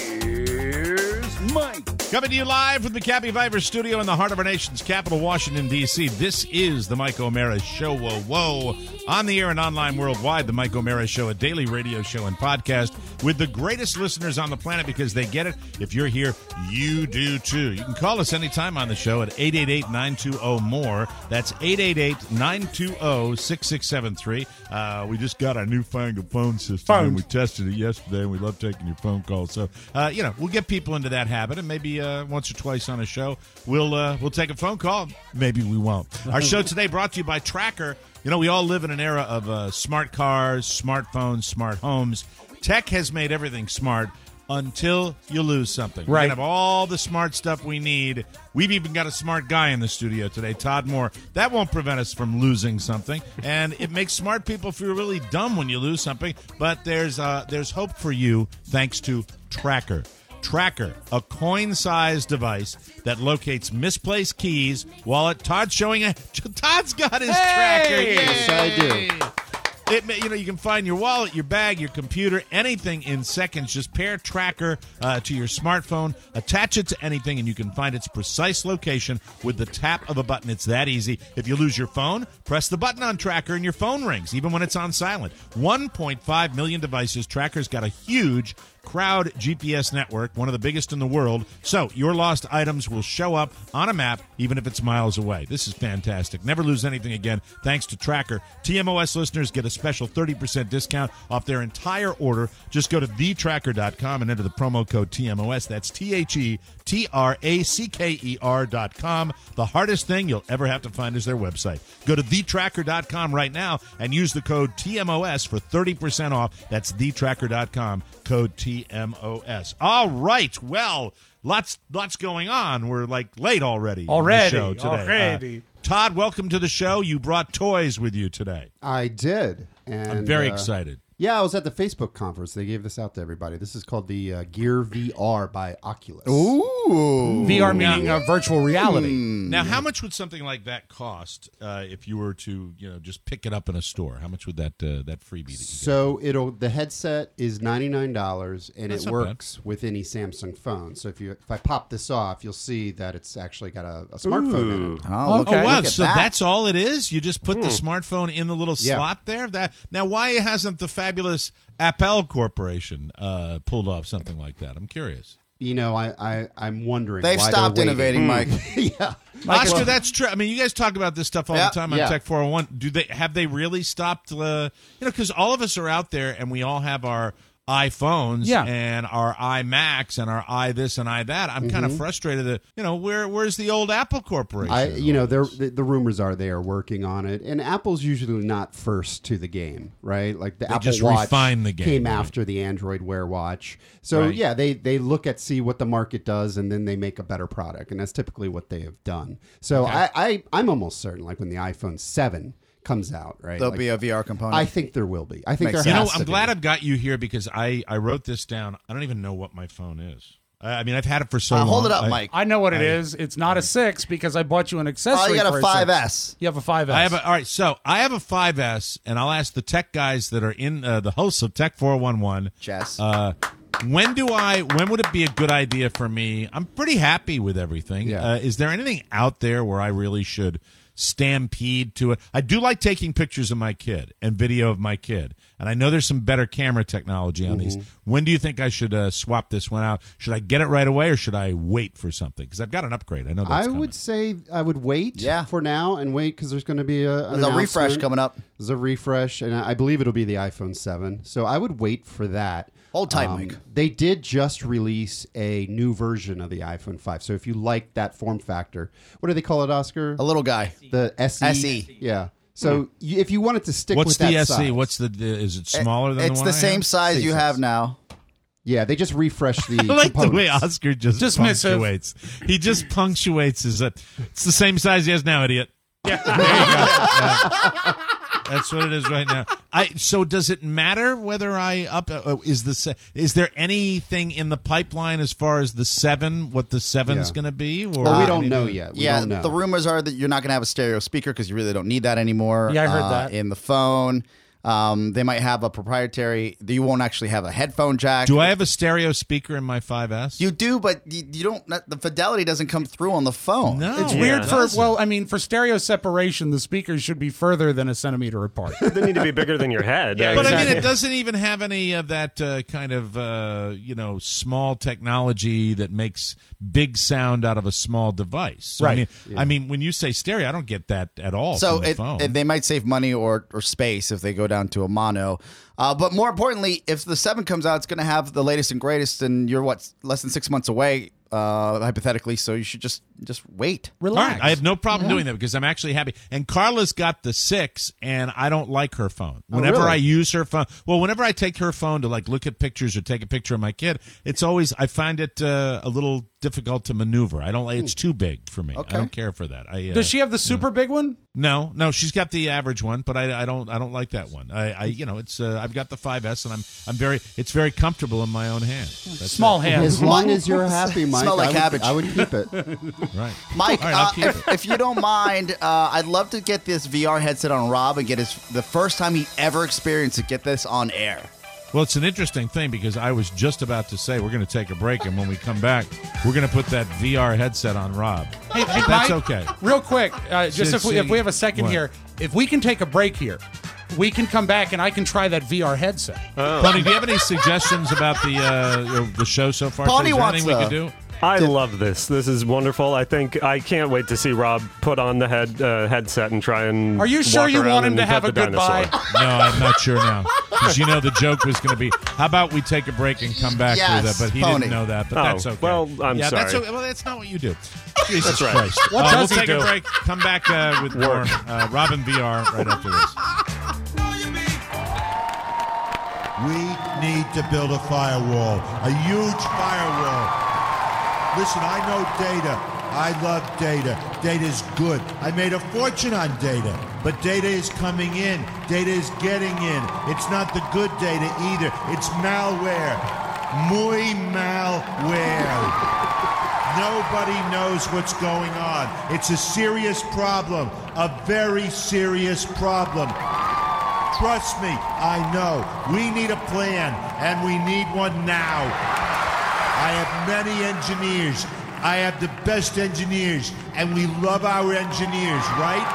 here's Mike. Coming to you live from the Cappy Viper studio in the heart of our nation's capital, Washington, D C. This is the Mike O'Mara Show. Whoa, whoa. On the air and online worldwide, the Mike O'Mara Show, a daily radio show and podcast with the greatest listeners on the planet because they get it. If you're here, you do too. You can call us anytime on the show at eight eight eight, nine two zero, M O R E. That's eight eight eight, nine two zero, six six seven three. Uh, we just got our newfangled phone system, Phones. and we tested it yesterday, and we love taking your phone calls. So, uh, you know, we'll get people into that habit, and maybe uh, once or twice on a show, we'll uh, we'll take a phone call. Maybe we won't. Our show today brought to you by Tracker. You know, we all live in an era of uh, smart cars, smartphones, smart homes. Tech has made everything smart until you lose something. Right. We have all the smart stuff we need. We've even got a smart guy in the studio today, Todd Moore. That won't prevent us from losing something. And it makes smart people feel really dumb when you lose something. But there's uh, there's hope for you thanks to Tracker. Tracker, a coin-sized device that locates misplaced keys, wallet. Todd's showing a Todd's got his Tracker. Yes, I do. It, you know, you can find your wallet, your bag, your computer, anything in seconds. Just pair Tracker uh, to your smartphone, attach it to anything, and you can find its precise location with the tap of a button. It's that easy. If you lose your phone, press the button on Tracker and your phone rings, even when it's on silent. one point five million devices. Tracker's got a huge crowd G P S network, one of the biggest in the world. So your lost items will show up on a map, even if it's miles away. This is fantastic. Never lose anything again thanks to Tracker. T M O S listeners get a special thirty percent discount off their entire order. Just go to the tracker dot com and enter the promo code T M O S. That's T H E T R A C K E R dot com. The hardest thing you'll ever have to find is their website. Go to the tracker dot com right now and use the code T M O S for thirty percent off. That's the tracker dot com, code T M O S. All right. Well, lots lots going on. We're like late already. Already. On the show today. Already. Uh, Todd, welcome to the show. You brought toys with you today. I did. And, I'm very uh, excited. Yeah, I was at the Facebook conference. They gave this out to everybody. This is called the uh, Gear V R by Oculus. Ooh. V R meaning uh, virtual reality. Now, how much would something like that cost uh, if you were to, you know, just pick it up in a store? How much would that uh, that freebie? That you So it'll the headset is ninety-nine dollars and That's it not works with any Samsung phone. So if you if I pop this off, you'll see that it's actually got a, a smartphone in it. Oh, look Oh, at, wow. look at So that. that's all it is? You just put the smartphone in the little Yeah. slot there? That Now, why hasn't the fabulous Apple Corporation uh, pulled off something like that? I'm curious. You know, I, I I'm wondering. They've why stopped they're innovating, Mike. yeah. Oscar, that's true. I mean, you guys talk about this stuff all Yeah, the time on yeah. Tech four oh one. Do they have they really stopped? Uh, you know, because all of us are out there and we all have our iPhones Yeah. and our iMacs and our i this and i that. I'm kind of frustrated that, you know, where where's the old Apple Corporation? I, you know, they're, the, the rumors are they are working on it, and Apple's usually not first to the game, right? Like the They Apple just Watch refine the game, came right? after the Android Wear Watch. So Right. yeah, they they look at see what the market does, and then they make a better product, and that's typically what they have done. So Okay. I, I I'm almost certain, like when the iPhone seven comes out, right? There'll like, be a V R component. I think there will be. I think Makes there You know, has to I'm be. glad I've got you here because I, I wrote this down. I don't even know what my phone is. I, I mean, I've had it for so Uh, long. hold it up, I- Mike. I know what it I- is. It's not a six because I bought you an Oh, accessory. you got for a five six. S. You have a five S. I have a, all right, so I have a five S, and I'll ask the tech guys that are in uh, the hosts of Tech four one one. Jess. Uh, when do I? When would it be a good idea for me? I'm pretty happy with everything. Yeah. Uh, is there anything out there where I really should stampede to it? I do like taking pictures of my kid and video of my kid, and I know there's some better camera technology on these. When do you think I should uh, swap this one out? Should I get it right away, or should I wait for something? Because I've got an upgrade. I know that's I coming. would say I would wait Yeah. for now and wait because there's going to be a, an There's a refresh announcement. coming up. There's a refresh, and I believe it'll be the iPhone seven. So I would wait for that. Hold tight, Mike. They did just release a new version of the iPhone five. So if you like that form factor, what do they call it, Oscar? A little guy. The S E. S E. Yeah. So you, if you wanted to stick What's with the that S E? size, What's the, the? Is it smaller than It's the the one I same have? size Same you size. have now. yeah, they just refreshed the I like the way components. Oscar just Dismissive. punctuates. He just punctuates. Is that it's the same size he has now, idiot? Yeah. That's what it is right now. I so does it matter whether I up uh, is the se- is there anything in the pipeline as far as the seven? What the seven's Yeah. going to be? Or Well, we don't anything? know yet. We yeah, don't know. the rumors are that you're not going to have a stereo speaker because you really don't need that anymore. Yeah, I heard uh, that. in the phone. Um, they might have a proprietary. You won't actually have a headphone jack. Do I have a stereo speaker in my five S? You do, but you, you don't. The fidelity doesn't come through on the phone. No, It's it weird for doesn't. well, I mean, for stereo separation, the speakers should be further than a centimeter apart. They need to be bigger than your head. Yeah, but I mean, exactly. it doesn't even have any of that uh, kind of uh, you know small technology that makes big sound out of a small device. So, I Right. mean, I mean, when you say stereo, I don't get that at all. So from the it, phone. it- they might save money or, or space if they go down to a mono. Uh, but more importantly, if the seven comes out, it's going to have the latest and greatest, and you're what less than six months away, uh, hypothetically. So you should just just wait. All Relax. right, I have no problem doing that because I'm actually happy. And Carla's got the six, and I don't like her phone. Whenever really? I use her phone, well, whenever I take her phone to like look at pictures or take a picture of my kid, it's always I find it uh, a little difficult to maneuver. I don't like it's too big for me. Okay. I don't care for that. I, uh, Does she have the super big one? No, no, she's got the average one, but I, I don't I don't like that one. I, I you know it's uh, I've got the five S, and I'm I'm very it's very comfortable in my own hand. That's Small it. hands. As long as you're happy, Mike, Smell like I, would, cabbage. I would keep it. Right. Mike, All right, I'll uh, keep if, it. if you don't mind, uh, I'd love to get this V R headset on Rob and get his the first time he ever experienced it. Get this on air. Well, it's an interesting thing because I was just about to say we're going to take a break, and when we come back, we're going to put that V R headset on Rob. Hey, hey, That's Mike, okay. Real quick, uh, just See- if we, if see- we have a second what? here, if we can take a break here, we can come back and I can try that V R headset. Pony, do you have any suggestions about the uh, the show so far? Pony Is there wants anything we a- could do? I love this. This is wonderful. I think I can't wait to see Rob put on the head uh, headset and try and. Are you sure walk you around want him and to pet have the a goodbye? dinosaur. No, I'm not sure now. Because you know the joke was going to be, how about we take a break and come back Yes, with it? But he Pony. didn't know that. But Oh, that's okay. well, I'm yeah, That's sorry. okay. Well, that's not what you do. Jesus That's right. Christ. What Uh, does we'll he take do? a break. Come back uh, with more uh, Robin V R right after this. We need to build a firewall, a huge firewall. Listen, I know data. I love data. Data's good. I made a fortune on data. But data is coming in. Data is getting in. It's not the good data either. It's malware. Muy malware. Nobody knows what's going on. It's a serious problem. A very serious problem. Trust me, I know. We need a plan, and we need one now. I have many engineers. I have the best engineers, and we love our engineers, right?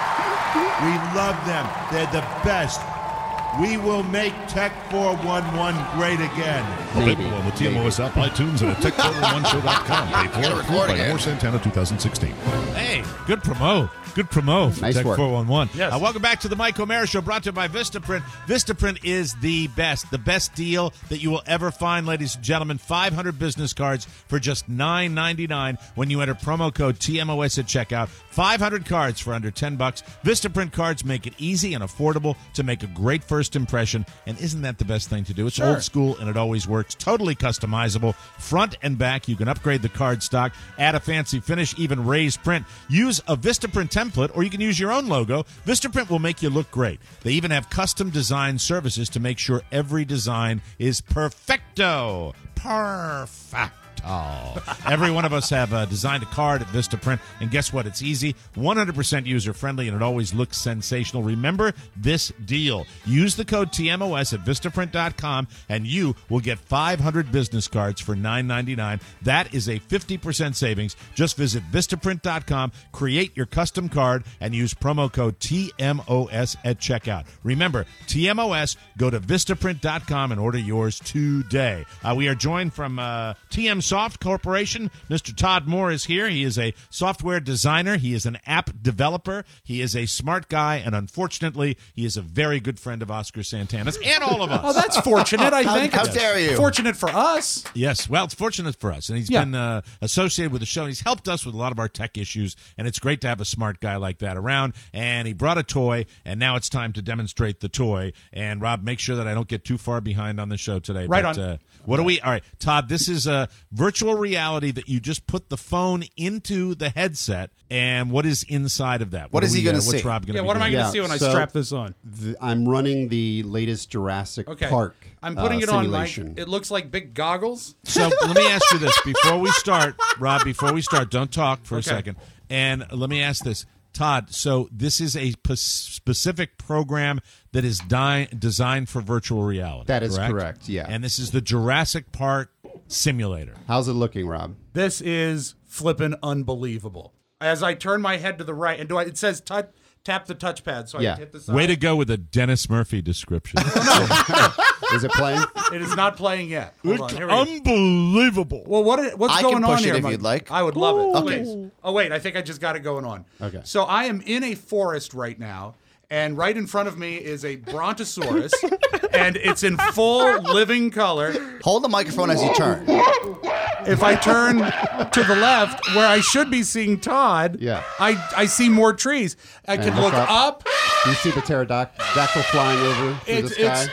We love them. They're the best. We will make Tech four one one great again. Available on the T M O S app, iTunes, and at tech four one one show dot com. Paid for, approved by Moore Santana twenty sixteen. Hey, good promo. Good promo. Nice Tech work. four one one. Yes. Uh, welcome back to the Mike O'Mara Show, brought to you by Vistaprint. Vistaprint is the best, the best deal that you will ever find, ladies and gentlemen. five hundred business cards for just nine ninety-nine when you enter promo code T M O S at checkout. five hundred cards for under ten bucks. Vistaprint cards make it easy and affordable to make a great first impression. And isn't that the best thing to do? It's Sure. old school and it always works. Totally customizable. Front and back, you can upgrade the card stock, add a fancy finish, even raise print. Use a Vistaprint template, or you can use your own logo. Vistaprint will make you look great. They even have custom design services to make sure every design is perfecto. Perfect. Oh, every one of us have uh, designed a card at Vistaprint, and guess what? It's easy, one hundred percent user-friendly, and it always looks sensational. Remember this deal. Use the code T M O S at Vistaprint dot com, and you will get five hundred business cards for nine ninety-nine. That is a fifty percent savings. Just visit Vistaprint dot com, create your custom card, and use promo code T M O S at checkout. Remember, T M O S, go to Vistaprint dot com and order yours today. Uh, we are joined from uh, T M Soft Corporation. Mister Todd Moore is here. He is a software designer. He is an app developer. He is a smart guy, and unfortunately, he is a very good friend of Oscar Santana's and all of us. Oh, that's fortunate, I How- think. how It's dare you. Fortunate for us. Yes, well, it's fortunate for us, and he's Yeah. been uh, associated with the show. And he's helped us with a lot of our tech issues, and it's great to have a smart guy like that around. And he brought a toy, and now it's time to demonstrate the toy. And Rob, make sure that I don't get too far behind on the show today. Right but, on. Uh, what do we? All right, Todd. This is a virtual reality that you just put the phone into the headset, and what is inside of that? What is are he we, gonna uh, What's see? Rob going to Yeah, be what am I doing? going to see when I so strap this on? The, I'm running the latest Jurassic Okay. Park. I'm putting uh, it on, Mike. simulation. It looks like big goggles. So let me ask you this before we start, Rob. Before we start, don't talk for Okay. a second. And let me ask this, Todd. So this is a p- specific program that is di- designed for virtual reality. That is correct? correct, yeah. And this is the Jurassic Park simulator. How's it looking, Rob? This is flippin' unbelievable. As I turn my head to the right, and do I? It says touch, tap the touchpad, so Yeah. I hit the Way side. to go with a Dennis Murphy description. Is it playing? It is not playing yet. Hold on, here we go. Unbelievable. Well, what what's I going can on push it here, if Mike? you'd like. I would love it. Okay. Please. Oh wait, I think I just got it going on. Okay. So I am in a forest right now, and right in front of me is a brontosaurus, and it's in full living color. Hold the microphone as you turn. If I turn to the left, where I should be seeing Todd, Yeah. I I see more trees. I can And look look up. up. Do you see the pterodactyl flying over through It's- the sky? it's-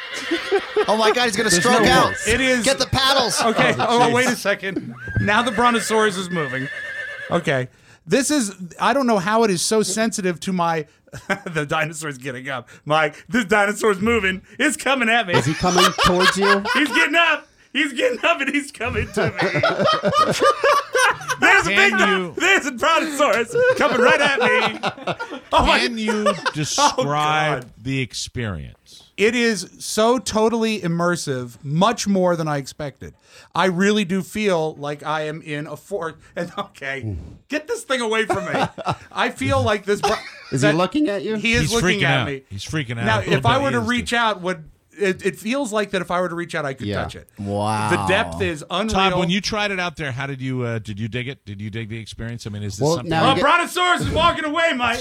Oh my God, he's gonna There's stroke no out. words. It is. Get the paddles. Okay. Oh, Oh, jeez. wait a second. Now the brontosaurus is moving. Okay. This is, I don't know how it is so sensitive to my, the dinosaur's getting up. Mike, this dinosaur's moving. It's coming at me. Is he coming towards you? He's getting up. He's getting up and he's coming to me. There's a big, Can di- you- there's a brontosaurus coming right at me. Oh my, Can you describe God. the experience? It is so totally immersive, much more than I expected. I really do feel like I am in a fort. And okay, get this thing away from me. I feel like this. Bro- Is he that- looking at you? He is He's looking freaking at out. me. He's freaking out. Now, A little if I bit were to he is, reach out, would it, it feels like that if I were to reach out, I could Yeah. touch it. Wow. The depth is unreal. Todd, when you tried it out there, how did you uh, did you dig it? Did you dig the experience? I mean, is this Well, something? now- Oh, Brontosaurus is walking away, Mike.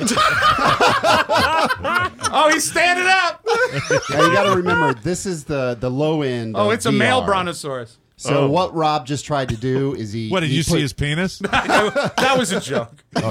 Oh, he's standing up. Now you got to remember, this is the the low end. Oh, of it's a male V R. Brontosaurus. So Oh. what Rob just tried to do is he. What did he you put- see his penis? That was a joke.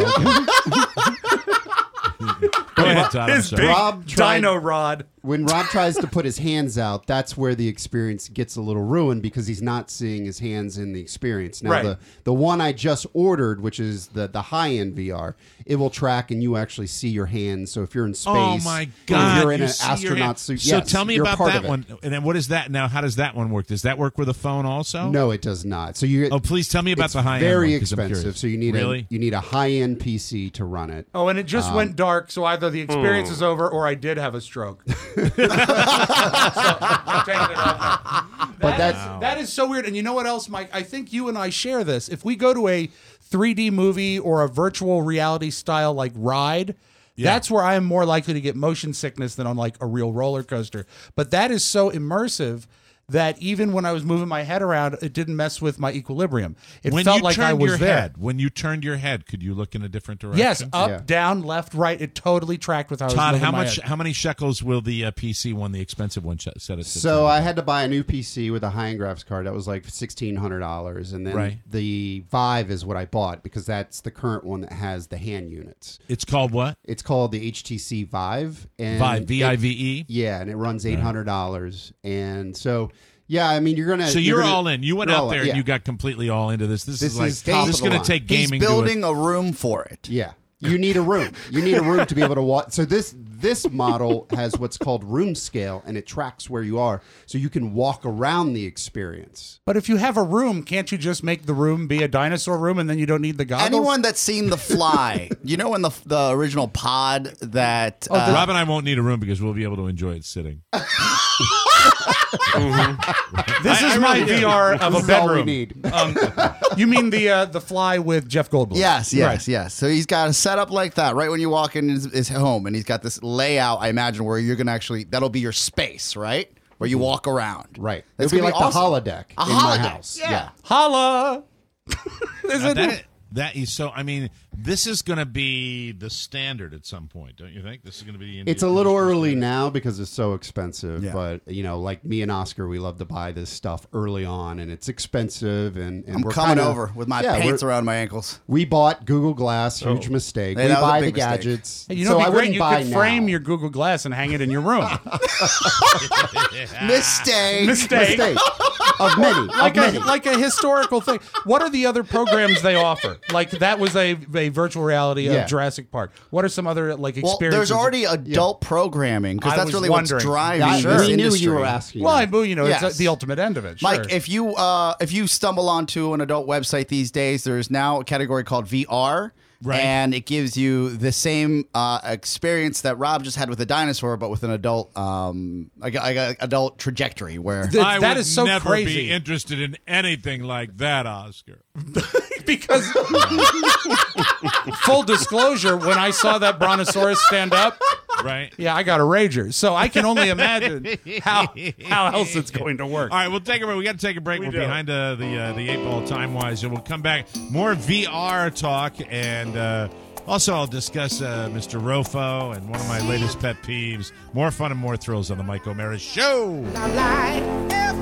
Go ahead, Todd. I'm His sorry. big Rob tried- dino rod. When Rob tries to put his hands out, that's where the experience gets a little ruined because he's not seeing his hands in the experience. Now, Right. the, the one I just ordered, which is the, the high-end V R, it will track and you actually see your hands. So if you're in space, Oh my or God! if you're in you an see your astronaut hand- suit. So yes, tell me you're about part that of it. one. And then what is that now? How does that one work? Does that work with a phone also? No, it does not. So you. Oh, please tell me about it's the high-end Very one, 'cause I'm expensive. curious. So you need Really? a you need a high-end P C to run it. Oh, and it just Um, went dark, so either the experience is over or I did have a stroke. So, I'm taking it off now. But That that's- is- that is so weird. And you know what else, Mike? I think you and I share this. If we go to a three D movie or a virtual reality style like ride, that's where I am more likely to get motion sickness than on like a real roller coaster. But that is so immersive that even when I was moving my head around, it didn't mess with my equilibrium. It when felt you like turned I was your there. head, when you turned your head, could you look in a different direction? Yes, up, Yeah. down, left, right. It totally tracked with how I was Todd, moving how my much? head. How many shekels will the uh, P C one, the expensive one, sh- set it? So I had to buy a new P C with a high-end graphics card. That was like sixteen hundred dollars, and then Right. the Vive is what I bought because that's the current one that has the hand units. It's called what? It's called the H T C Vive. And Vive, V I V E? it- Yeah, and it runs eight hundred dollars, and so yeah, I mean you're gonna. So you're gonna- all in. You went you're out all in, there yeah. and you got completely all into this. This, This is like is top this is of the going line. to take He's gaming. to a- building a room for it. Yeah, you need a room. You need a room to be able to watch. So this this model has what's called room scale, and it tracks where you are, so you can walk around the experience. But if you have a room, can't you just make the room be a dinosaur room and then you don't need the goggles? Anyone that's seen The Fly, you know, in the the original pod that. Oh, uh, Rob and I won't need a room because we'll be able to enjoy it sitting. This is my V R of This a is all we bedroom. need. Um, you mean the uh, the Fly with Jeff Goldblum? Yes, yes, Right. yes. So he's got a setup like that right when you walk in his, his home, and he's got this layout. I imagine where you're gonna actually that'll be your space, right? Where you walk around. Right. That's It'll be gonna like be the awesome. holodeck A in my holodeck, house. yeah. Holla! Is Uh, it? that, that is so. I mean, this is going to be the standard at some point, don't you think? This is going to be. The it's a little early now because it's so expensive. Yeah. But you know, like me and Oscar, we love to buy this stuff early on, and it's expensive. And, and I'm we're coming kinda, over with my yeah, pants we're- around my ankles. We bought Google Glass, huge Oh. mistake. Hey, we that was a buy the big mistake. gadgets. Hey, you know, so it'd I be great. wouldn't You buy could now. frame your Google Glass and hang it in your room. Mistake. Mistake. Mistake. Of many. like of a many. like a historical thing. What are the other programs they offer? Like that was a, a virtual reality of Yeah. Jurassic Park. What are some other like Well, experiences? there's already adult programming because I that's was really wondering. what's driving I- this we knew industry. you were asking. well, that. I you know Yes. it's the ultimate end of it. Sure. Like if you uh, if you stumble onto an adult website these days, there's now a category called V R. Right. And it gives you the same uh, experience that Rob just had with a dinosaur, but with an adult, um, like, like a adult trajectory. Where Th- I that would is so never crazy. be interested in anything like that, Oscar. because full disclosure, when I saw that brontosaurus stand up, Right? yeah, I got a rager. So I can only imagine how how else it's going to work. All right, we'll take a break. We got to take a break. We are behind uh, the uh, the eight ball time wise, and we'll come back more V R talk, and uh, also I'll discuss uh, Mister Rofo and one of my latest pet peeves. More fun and more thrills on the Mike O'Mara Show. I'm like, F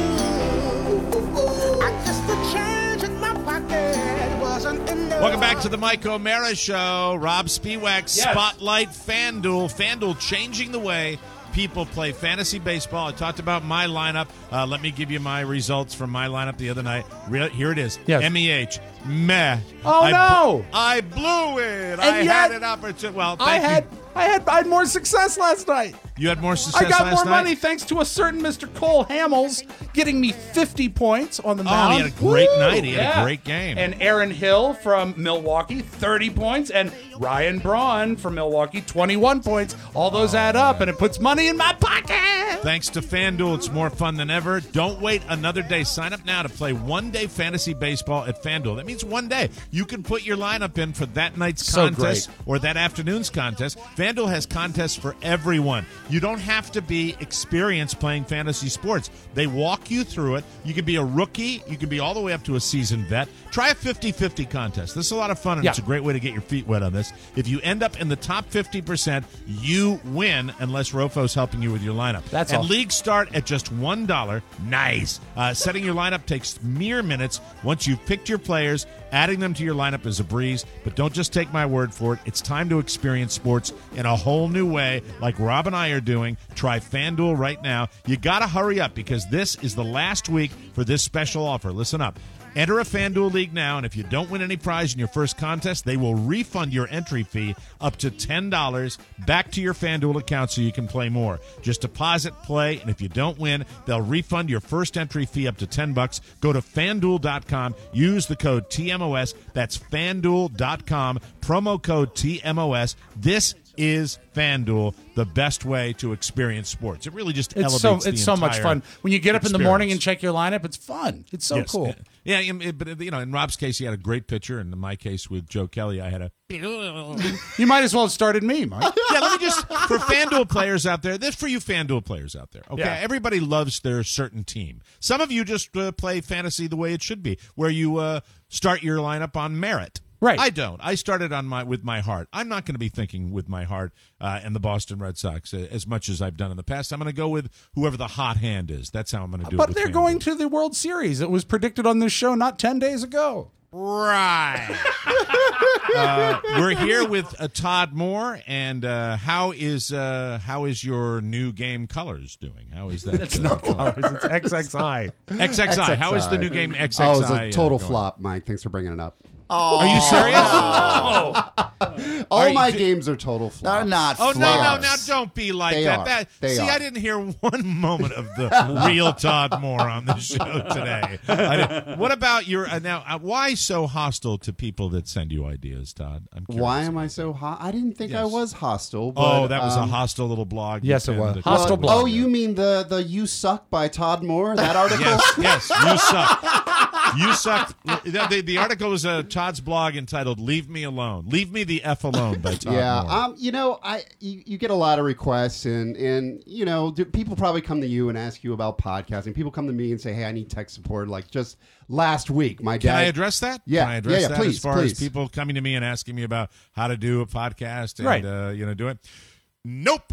you. I guess the change in my pocket wasn't enough. Welcome back to the Mike O'Mara Show. Rob Spiewak, Yes. Spotlight FanDuel. FanDuel changing the way people play fantasy baseball. I talked about my lineup. Uh, let me give you my results from my lineup the other night. Re- here it is. Yes. M E H. Meh. Oh, I no. bl- I blew it. I yet, had an opportunity. Well, thank I had you. I had I had more success last night. You had more success I got last more night? money thanks to a certain Mister Cole Hamels getting me fifty points on the Oh, mound. he had a great Woo! night. He had Yeah. a great game. And Aaron Hill from Milwaukee, thirty points, and Ryan Braun from Milwaukee, twenty-one points. All those add up, and it puts money in my pocket. Thanks to FanDuel, it's more fun than ever. Don't wait another day. Sign up now to play one-day fantasy baseball at FanDuel. That means one day. You can put your lineup in for that night's So contest great. or that afternoon's contest. FanDuel has contests for everyone. You don't have to be experienced playing fantasy sports. They walk you through it. You can be a rookie. You can be all the way up to a seasoned vet. Try a fifty-fifty contest. This is a lot of fun, and Yeah. it's a great way to get your feet wet on this. If you end up in the top fifty percent, you win unless Rofo's helping you with your lineup. That's and all. leagues start at just one dollar. Nice. Uh, setting your lineup takes mere minutes. Once you've picked your players, adding them to your lineup is a breeze. But don't just take my word for it. It's time to experience sports in a whole new way, like Rob and I are doing. Try FanDuel right now. You got to hurry up because this is the last week for this special offer. Listen up. Enter a FanDuel League now, and if you don't win any prize in your first contest, they will refund your entry fee up to ten dollars back to your FanDuel account so you can play more. Just deposit, play, and if you don't win, they'll refund your first entry fee up to ten bucks. Go to FanDuel dot com, use the code T M O S. That's FanDuel dot com, promo code T M O S. This is FanDuel, the best way to experience sports. It really just It's elevates so the it's so much entire fun when you get up in the morning and experience. check your lineup. It's fun. It's so Yes. cool. Yeah, yeah, it- but you know, in Rob's case, he had a great pitcher, and in my case with Joe Kelly, I had a. You might as well have started me, Mike. Yeah, let me just for FanDuel players out there. This for you FanDuel players out there. Okay, Yeah. everybody loves their certain team. Some of you just uh, play fantasy the way it should be, where you uh, start your lineup on merit. Right. I don't. I started on my with my heart. I'm not going to be thinking with my heart uh, and the Boston Red Sox uh, as much as I've done in the past. I'm going to go with whoever the hot hand is. That's how I'm going to do it. But with they're FanDuel. going to the World Series. It was predicted on this show not ten days ago. Right. uh, we're here with uh, Todd Moore, and uh, how is uh, how is your new game Colors doing? How is that? It's uh, not going? Colors. It's X X I. X X I. How is the new game X X I? Oh, it was a total uh, going? flop, Mike. Thanks for bringing it up. Oh, Are you serious? All Are you- my do- games are total flops. They're not. Oh no, no, flops. now don't be like They that. are. That They see, are. I didn't hear one moment of the real Todd Moore on the show today. I didn't- what about your uh, now? Uh, why so hostile to people that send you ideas, Todd? I'm curious. Why am I so hot? I didn't think I Yes. was hostile. But, Oh, that was um, a hostile little blog. Yes, you it was. penned. Hostile well, blog. Oh, you mean the the "You Suck" by Todd Moore? That article? Yes, yes, you suck. You suck. The, the, the article was uh, Todd's blog entitled "Leave Me Alone." Leave me the f alone by Todd Yeah, Moore. um, you know, I you, you get a lot of requests, and and you know, do, people probably come to you and ask you about podcasting. People come to me and say, "Hey, I need tech support." Like just last week, my dad. Can I address that? Yeah, Can I address yeah, yeah, that please, as far please. as people coming to me and asking me about how to do a podcast and Right. uh, you know do it? Nope.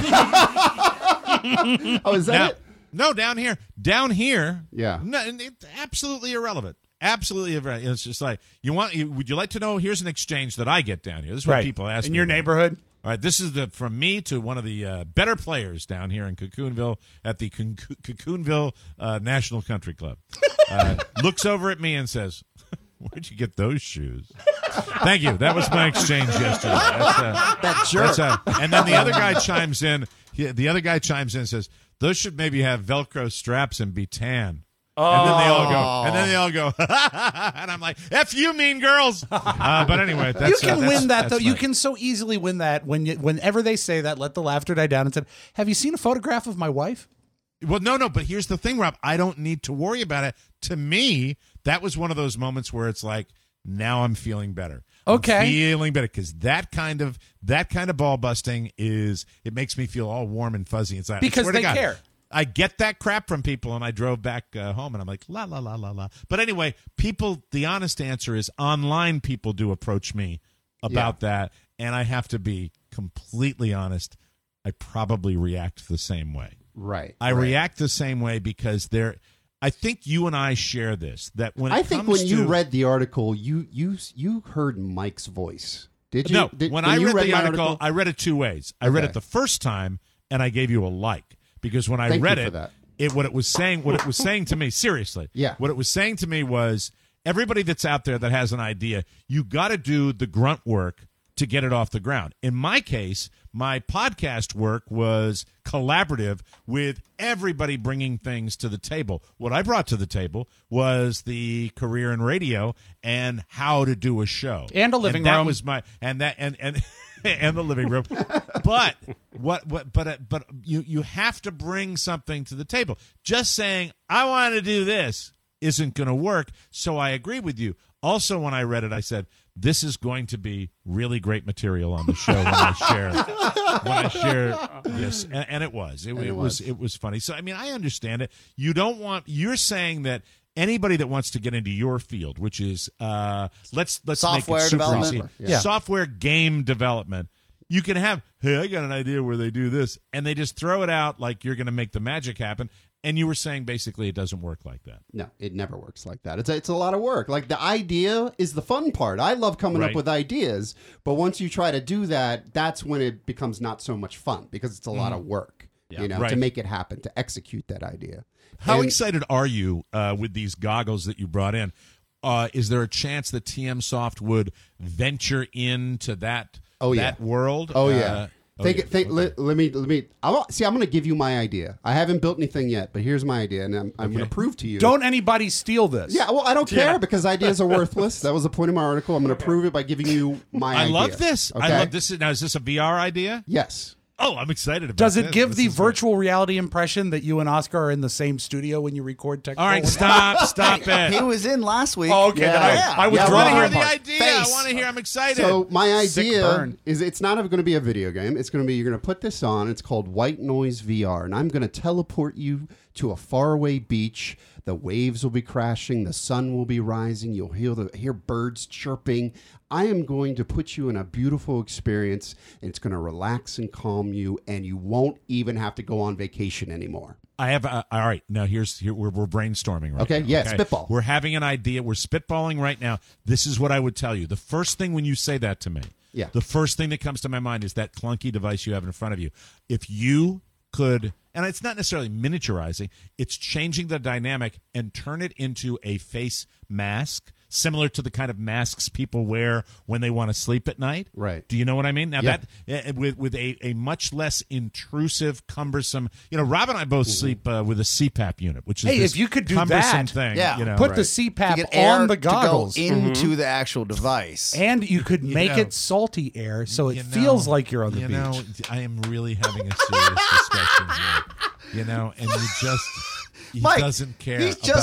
Oh, is that Now- it? No, down here. Down here. Yeah. No, it's absolutely irrelevant. Absolutely irrelevant. It's just like, you want, you, would you like to know? Here's an exchange that I get down here. This is what Right. people ask In me your about. neighborhood? All right, this is the from me to one of the uh, better players down here in Cocoonville at the Con- Cocoonville uh, National Country Club. Uh, looks over at me and says, "Where'd you get those shoes?" Thank you. That was my exchange yesterday. That's, uh, That jerk. that's, uh, and then the other guy chimes in. He, the other guy chimes in and says, "Those should maybe have Velcro straps and be tan." And then they all go, and then they all go, and I'm like, "F you, mean girls." Uh, but anyway, that's, you can uh, that's, win that that's though. You my- can so easily win that when you, whenever they say that. Let the laughter die down and said, "Have you seen a photograph of my wife?" Well, no, no, but here's the thing, Rob. I don't need to worry about it. To me, that was one of those moments where it's like, now I'm feeling better. I'm Okay. feeling better because that kind of that kind of ball busting is it makes me feel all warm and fuzzy inside. I Because swear to they God, care. I get that crap from people, and I drove back uh, home, and I'm like, la la la la la. But anyway, people. The honest answer is, online people do approach me about that, and I have to be completely honest. I probably react the same way. Right. I right. react the same way because there. I think you and I share this. That when it I think comes when you to- read the article, you you you heard Mike's voice. Did you? no, Did, when I you read, the my article, I read it two ways. I read Okay. it the first time, and I gave you a like because when I Thank read you for it, that. it what it was saying, what it was saying to me, seriously, Yeah. what it was saying to me was everybody that's out there that has an idea, you got to do the grunt work to get it off the ground. In my case, my podcast work was collaborative with everybody bringing things to the table. What I brought to the table was the career in radio and how to do a show And a living that room. was my and that and and and the living room. But what what but uh, but you you have to bring something to the table. Just saying I want to do this isn't going to work. So I agree with you. Also, when I read it, I said, this is going to be really great material on the show when I share when I share this, and, and it was. It, And it it was. was. It was funny. So I mean, I understand it. You don't want. You're saying that anybody that wants to get into your field, which is uh, let's let's Software make it super development. easy. Yeah. Software game development. You can have, hey, I got an idea where they do this, and they just throw it out like you're going to make the magic happen. And you were saying basically it doesn't work like that. No, it never works like that. It's a, it's a lot of work. Like the idea is the fun part. I love coming Right. up with ideas, but once you try to do that, that's when it becomes not so much fun because it's a lot of work, you know, Right. to make it happen, to execute that idea. How And- excited are you uh, with these goggles that you brought in? Uh, is there a chance that T M Soft would venture into that Oh, yeah. that world? Oh Uh, yeah. oh, think, yeah. think. Okay. Let, let me. Let me. I see. I'm going to give you my idea. I haven't built anything yet, but here's my idea, and I'm, I'm going to prove to you. Don't anybody steal this. Yeah. Well, I don't care Yeah. because ideas are worthless. That was the point of my article. I'm going to prove it by giving you my. I idea. love this. Okay? I love this. Now, is this a V R idea? Yes. Oh, I'm excited about Does it this. give This the is great. virtual reality impression that you and Oscar are in the same studio when you record tech? All right, stop, stop it. He was in last week. Oh, okay. Yeah. then I, Yeah. I Yeah, I withdraw want to well, hear the the part. idea. Face. I want to hear. I'm excited. So my Sick idea burn. is it's not going to be a video game. It's going to be you're going to put this on. It's called White Noise V R, and I'm going to teleport you to a faraway beach. The waves will be crashing. The sun will be rising. You'll hear the hear birds chirping. I am going to put you in a beautiful experience, and it's going to relax and calm you, and you won't even have to go on vacation anymore. I have. Uh, all right, now here's here we're, we're brainstorming right Okay, now. yeah, spitball. We're having an idea. We're spitballing right now. This is what I would tell you. The first thing when you say that to me, Yeah. the first thing that comes to my mind is that clunky device you have in front of you. If you could, and it's not necessarily miniaturizing, it's changing the dynamic and turn it into a face mask, similar to the kind of masks people wear when they want to sleep at night. Right. Do you know what I mean? Now Yeah. that uh, with with a, a much less intrusive, cumbersome. You know, Rob and I both sleep uh, with a C PAP unit, which is Hey, this if you could do cumbersome that, thing. yeah, you know, Put right. the To C PAP get air on the to goggles, go into the actual device. and you could make know. it salty air, so it You know, feels like you're on the you beach. know, I am really having a serious discussion here. You know, and you just he Mike, doesn't care he's just about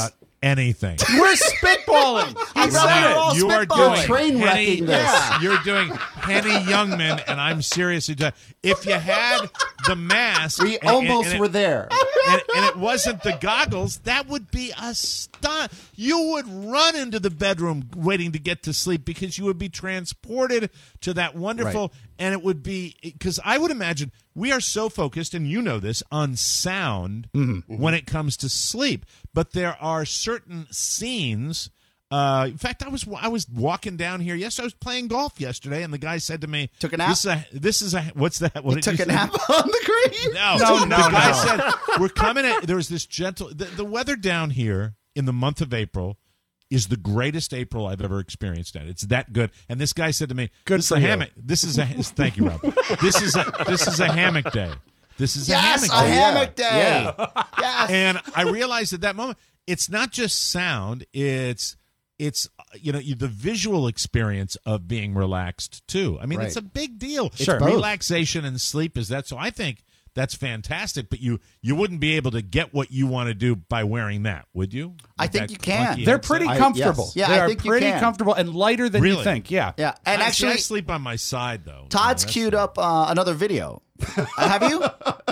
anything. We're spitballing. I It's said not. we're all You are spitballing. doing Train Henny- wrecking this. Yeah. You're doing Henny Youngman, and I'm seriously doing. If you had the mask, We and- and- almost and it- were there. and, and it wasn't the goggles, that would be a stunt. You would run into the bedroom waiting to get to sleep because you would be transported to that wonderful, Right. and it would be, because I would imagine we are so focused, and you know this, on sound when it comes to sleep. But there are certain scenes. Uh, in fact, I was I was walking down here. Yes, I was playing golf yesterday, and the guy said to me, Took a nap? This is a, this is a what's that? What You did took you a say? nap on the green? No, No, the no, guy no. said we're coming at. There was this gentle. The, the weather down here in the month of April is the greatest April I've ever experienced. At it's that good. And this guy said to me, Good this for is a you. hammock. This is a. Thank you, Rob. This is a. This is a hammock day. This is Yes, a a hammock day. hammock day. Yeah. Yes. And I realized at that moment, it's not just sound. It's it's you know you, the visual experience of being relaxed too. I mean, Right. it's a big deal. Sure. both. Relaxation and sleep is that. So I think that's fantastic. But you you wouldn't be able to get what you want to do by wearing that, would you? I With think that you can. clunky They're headset? pretty I- comfortable. yes. Yeah, they I are think you pretty can. comfortable and lighter than you Really? think. Yeah. yeah, and I, actually, see, I sleep on my side though. Todd's You know, queued that's- up uh, another video. Uh, have you?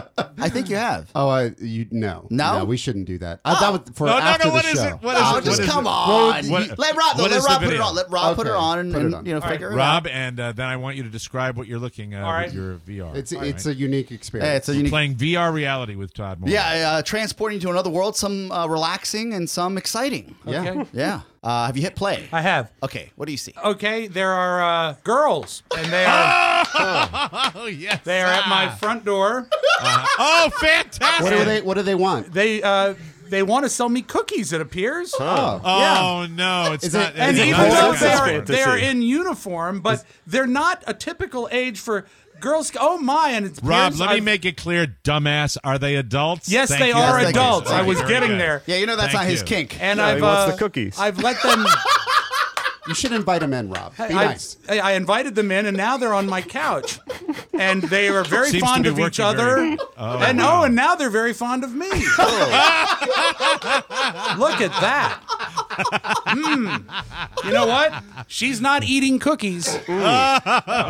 I think you have. Oh, I you no, No? we shouldn't do that. Uh, that was for No, no, after no. the What show. is it? What is Oh, it? just What is come it? on. What- let Rob, no, what let is the Rob put it video? on. Let Rob put it Okay, on and, put it and, on. you know All right, figure it Rob, and uh, then I want you to describe what you're looking uh, All right. with your V R. It's All it's right. a unique out. experience. Yeah, it's a unique. Playing V R reality with Todd Moore. Yeah, uh, transporting you to another world. Some uh, relaxing and some exciting. yeah. Okay. Yeah. Uh, have you hit play? I have. Okay. What do you see? Okay, there are uh, girls, and they are Oh yes. they are at my front door. Oh, fantastic! What do they What do they want? They uh, they want to sell me cookies. It appears. Oh, Oh no, it's Is not. it- And it's even not though that they good. are, fantasy. they are in uniform, but they're not a typical age for girls. Oh my! And it's Rob, appears let me I've- make it clear, dumbass. Are they adults? Yes, Thank they you. are Yes, thank you. adults. I Thank was you. getting Very good. there, Yeah, you know that's Thank not his you. kink. and Yeah, I've he wants uh, the cookies. I've let them. you should invite them in, Rob. Be I, nice. I I invited them in, and now they're on my couch, and they are very Seems fond to be of each working other. very- Oh, and wow. oh, and now they're very fond of me. Look at that. Hmm. You know what? She's not eating cookies. Oh,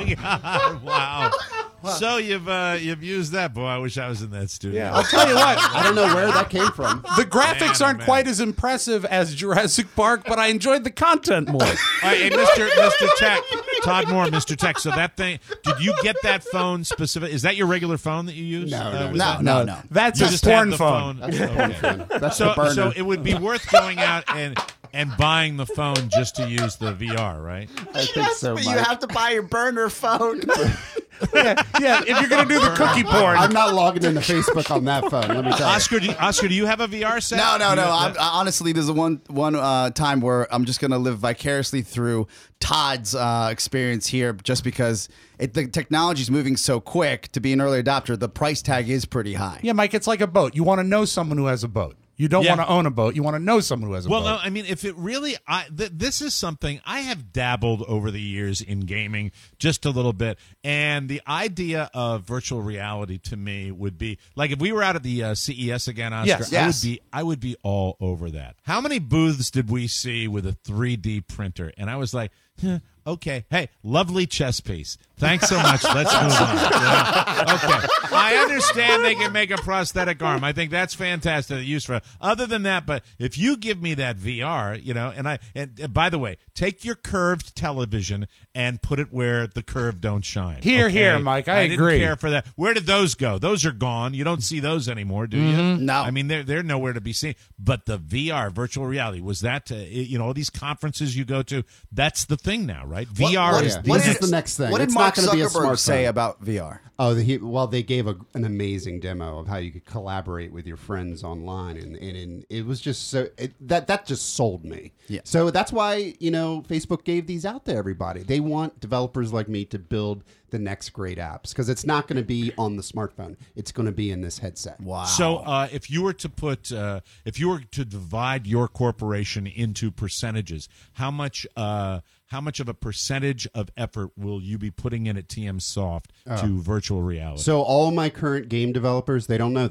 God. Wow. So you've uh, you've used that, boy. I wish I was in that studio. I'll tell you what. I don't know where that came from. The graphics Man, oh, aren't man. quite as impressive as Jurassic Park, but I enjoyed the content more. All right, hey, Mister Mister Tech, Todd Moore, Mister Tech. So that thing, did you get that phone specific? Is that your regular phone that you use? No, Uh, no, was No, that- no, no. That's You a just had porn the phone. Okay. That's So, the burner. so it would be worth going out and and buying the phone just to use the V R, right? I think so, But you Mike. have to buy your burner phone. yeah, yeah, if you're gonna do the cookie porn. I'm not logging into Facebook on that phone. Let me tell you. Oscar, do you, Oscar, do you have a V R set? No, no, Do you no. have I'm, that? I, honestly, there's a one one uh, time where I'm just gonna live vicariously through Todd's uh, experience here, just because it, the technology is moving so quick. To be an early adopter, the price tag is pretty high. Yeah, Mike, it's like a boat. You want to know someone who has a boat. You don't Yeah. want to own a boat. You want to know someone who has a Well, boat. no, I mean, if it really, I th- this is something I have dabbled over the years in gaming just a little bit, and the idea of virtual reality to me would be like if we were out at the uh, C E S again, Oscar. Yes. I Yes. would be, I would be all over that. How many booths did we see with a three D printer? And I was like, huh, okay, hey, lovely chess piece. Thanks so much. Let's move on. You know? Okay, I understand they can make a prosthetic arm. I think that's fantastic to use for it. Other than that, but if you give me that V R, you know, and I and, and by the way, take your curved television and put it where the curve don't shine. Here, okay? here, Mike, I agree. didn't care for that. Where did those go? Those are gone. You don't see those anymore, do you? Mm-hmm. No. I mean, they're they're nowhere to be seen. But the V R, virtual reality, was that uh, you know all these conferences you go to? That's the thing now, right? V R what is yeah. the This did- is the next thing. What did It's Mark not gonna be a Zuckerberg say smartphone. about V R? Oh, the, he, well, they gave a, an amazing demo of how you could collaborate with your friends online, and, and, and it was just so it, that that just sold me. Yeah. So that's why you know Facebook gave these out to everybody. They want developers like me to build the next great apps because it's not going to be on the smartphone. It's going to be in this headset. Wow. So, uh, if you were to put, uh, if you were to divide your corporation into percentages, how much, uh, how much of a percentage of effort will you be putting in at T M Soft to virtual reality? So all my current game developers, they don't know this.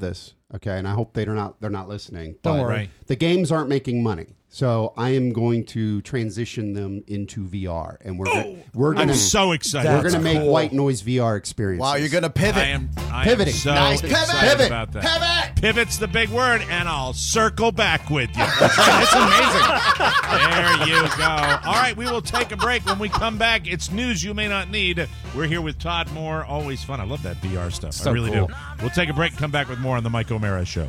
Okay, and I hope they're not they're not listening. Don't but worry. The games aren't making money, so I am going to transition them into V R, and we're gonna, we're I'm going to so excited. We're going to That's make cool. White Noise V R experiences. Wow, you're going to pivot. I am, I Pivoting. am so Nice pivot. excited Pivot. about that. Pivot. Pivot's the big word, and I'll circle back with you. It's amazing. There you go. All right, we will take a break. When we come back, it's news you may not need. We're here with Todd Moore. Always fun. I love that V R stuff. So I really cool. do. We'll take a break and come back with more on the Mike O'Mara Show.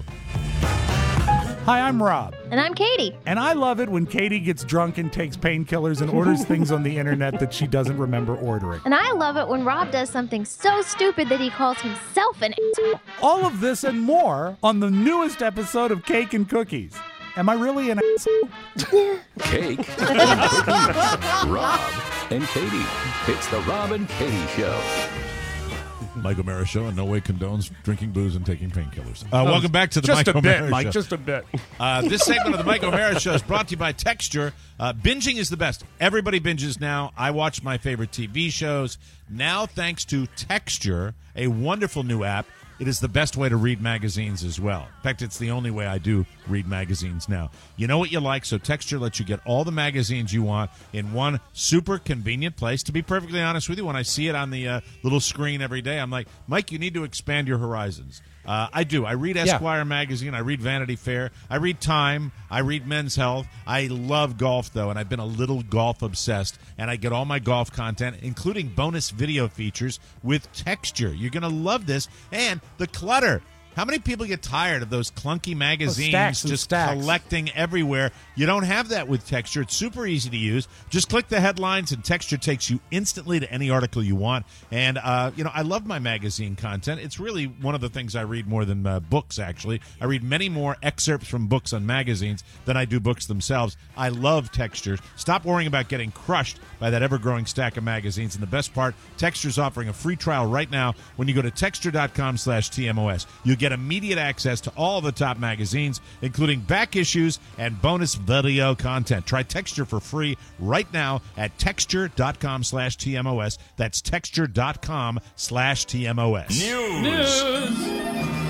Hi, I'm Rob. And I'm Katie. And I love it when Katie gets drunk and takes painkillers and orders things on the internet that she doesn't remember ordering. And I love it when Rob does something so stupid that he calls himself an asshole. All of this and more on the newest episode of Cake and Cookies. Am I really an asshole? Cake and Cookies. Rob and Katie. It's the Rob and Katie Show. Mike O'Mara Show in no way condones drinking booze and taking painkillers. Uh, welcome back to the Just Mike a bit, O'Mara Mike, Show. just a bit. Uh, this segment of the Mike O'Mara Show is brought to you by Texture. Uh, binging is the best. Everybody binges now. I watch my favorite T V shows. Now, thanks to Texture, a wonderful new app, it is the best way to read magazines as well. In fact, it's the only way I do read magazines now. You know what you like, so Texture lets you get all the magazines you want in one super convenient place. To be perfectly honest with you, when I see it on the uh, little screen every day, I'm like, Mike, you need to expand your horizons. Uh, I do. I read Esquire yeah. magazine. I read Vanity Fair. I read Time. I read Men's Health. I love golf, though, and I've been a little golf obsessed, and I get all my golf content, including bonus video features with Texture. You're going to love this, and the clutter. How many people get tired of those clunky magazines oh, stacks just stacks. collecting everywhere? You don't have that with Texture. It's super easy to use. Just click the headlines, and Texture takes you instantly to any article you want. And, uh, you know, I love my magazine content. It's really one of the things I read more than uh, books, actually. I read many more excerpts from books on magazines than I do books themselves. I love Texture. Stop worrying about getting crushed by that ever-growing stack of magazines. And the best part, Texture's offering a free trial right now when you go to texture.com slash TMOS. You get immediate access to all the top magazines, including back issues and bonus video content. Try Texture for free right now at texture.com slash TMOS. That's texture.com slash TMOS. News. News.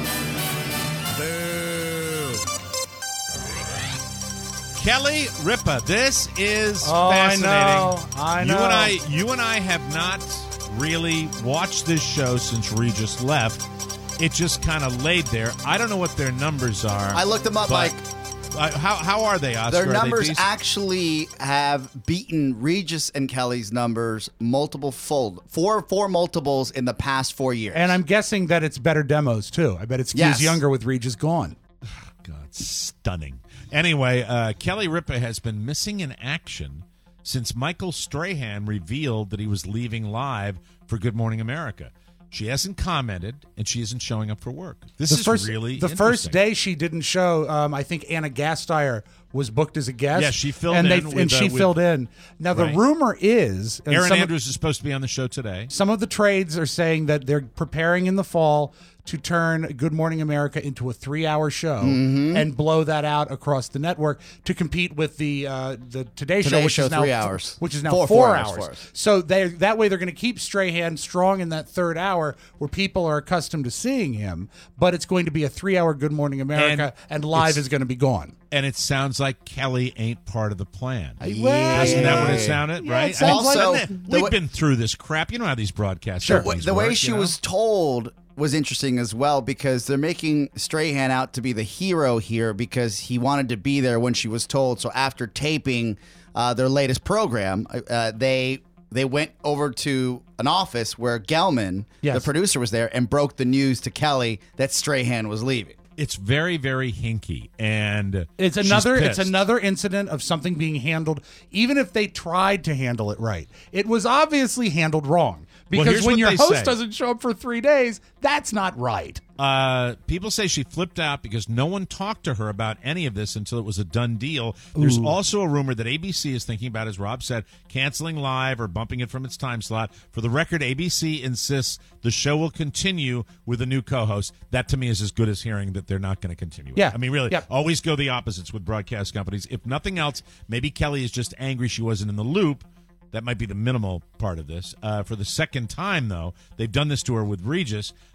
Kelly Ripa, this is oh, fascinating. I know. I know. You and I, you and I have not really watched this show since Regis left. It just kind of laid there. I don't know what their numbers are. I looked them up, Mike. Uh, how how are they, Oscar? Their numbers they actually have beaten Regis and Kelly's numbers multiple fold, four four multiples in the past four years. And I'm guessing that it's better demos too. I bet it skews yes. younger with Regis gone. God, stunning. Anyway, uh, Kelly Ripa has been missing in action since Michael Strahan revealed that he was leaving live for Good Morning America. She hasn't commented, and she isn't showing up for work. This the is first, really the first day she didn't show. Um, I think Anna Gasteyer was booked as a guest. Yeah, she filled and in they, with, and she uh, with, filled in. Now the right. rumor is and Aaron some Andrews of, is supposed to be on the show today. Some of the trades are saying that they're preparing in the fall to turn Good Morning America into a three-hour show mm-hmm. and blow that out across the network to compete with the uh, the Today, Today Show, which show is now three hours, which is now four, four, four hours. hours. Four hours. So they that way they're going to keep Strahan strong in that third hour where people are accustomed to seeing him, but it's going to be a three-hour Good Morning America, and, and live is going to be gone. And it sounds like Kelly ain't part of the plan. Yeah. Isn't that what it sounded? Yeah, right? it sounds also, like, we've been through this crap. You know how these broadcasts sure. companies The way work, she you know? was told was interesting as well, because they're making Strahan out to be the hero here because he wanted to be there when she was told. So after taping uh, their latest program, uh, they they went over to an office where Gelman, yes. the producer, was there and broke the news to Kelly that Strahan was leaving. It's very, very hinky, and it's another she's it's pissed. another incident of something being handled. Even if they tried to handle it right, it was obviously handled wrong. Well, Because here's when what your they host say. doesn't show up for three days, that's not right. Uh, people say she flipped out because no one talked to her about any of this until it was a done deal. There's Ooh. also a rumor that A B C is thinking about, as Rob said, canceling live or bumping it from its time slot. For the record, A B C insists the show will continue with a new co-host. That, to me, is as good as hearing that they're not going to continue. Yeah. I mean, really, yeah. always go the opposites with broadcast companies. If nothing else, maybe Kelly is just angry she wasn't in the loop. That might be the minimal part of this. Uh, for the second time, though, they've done this to her with Regis.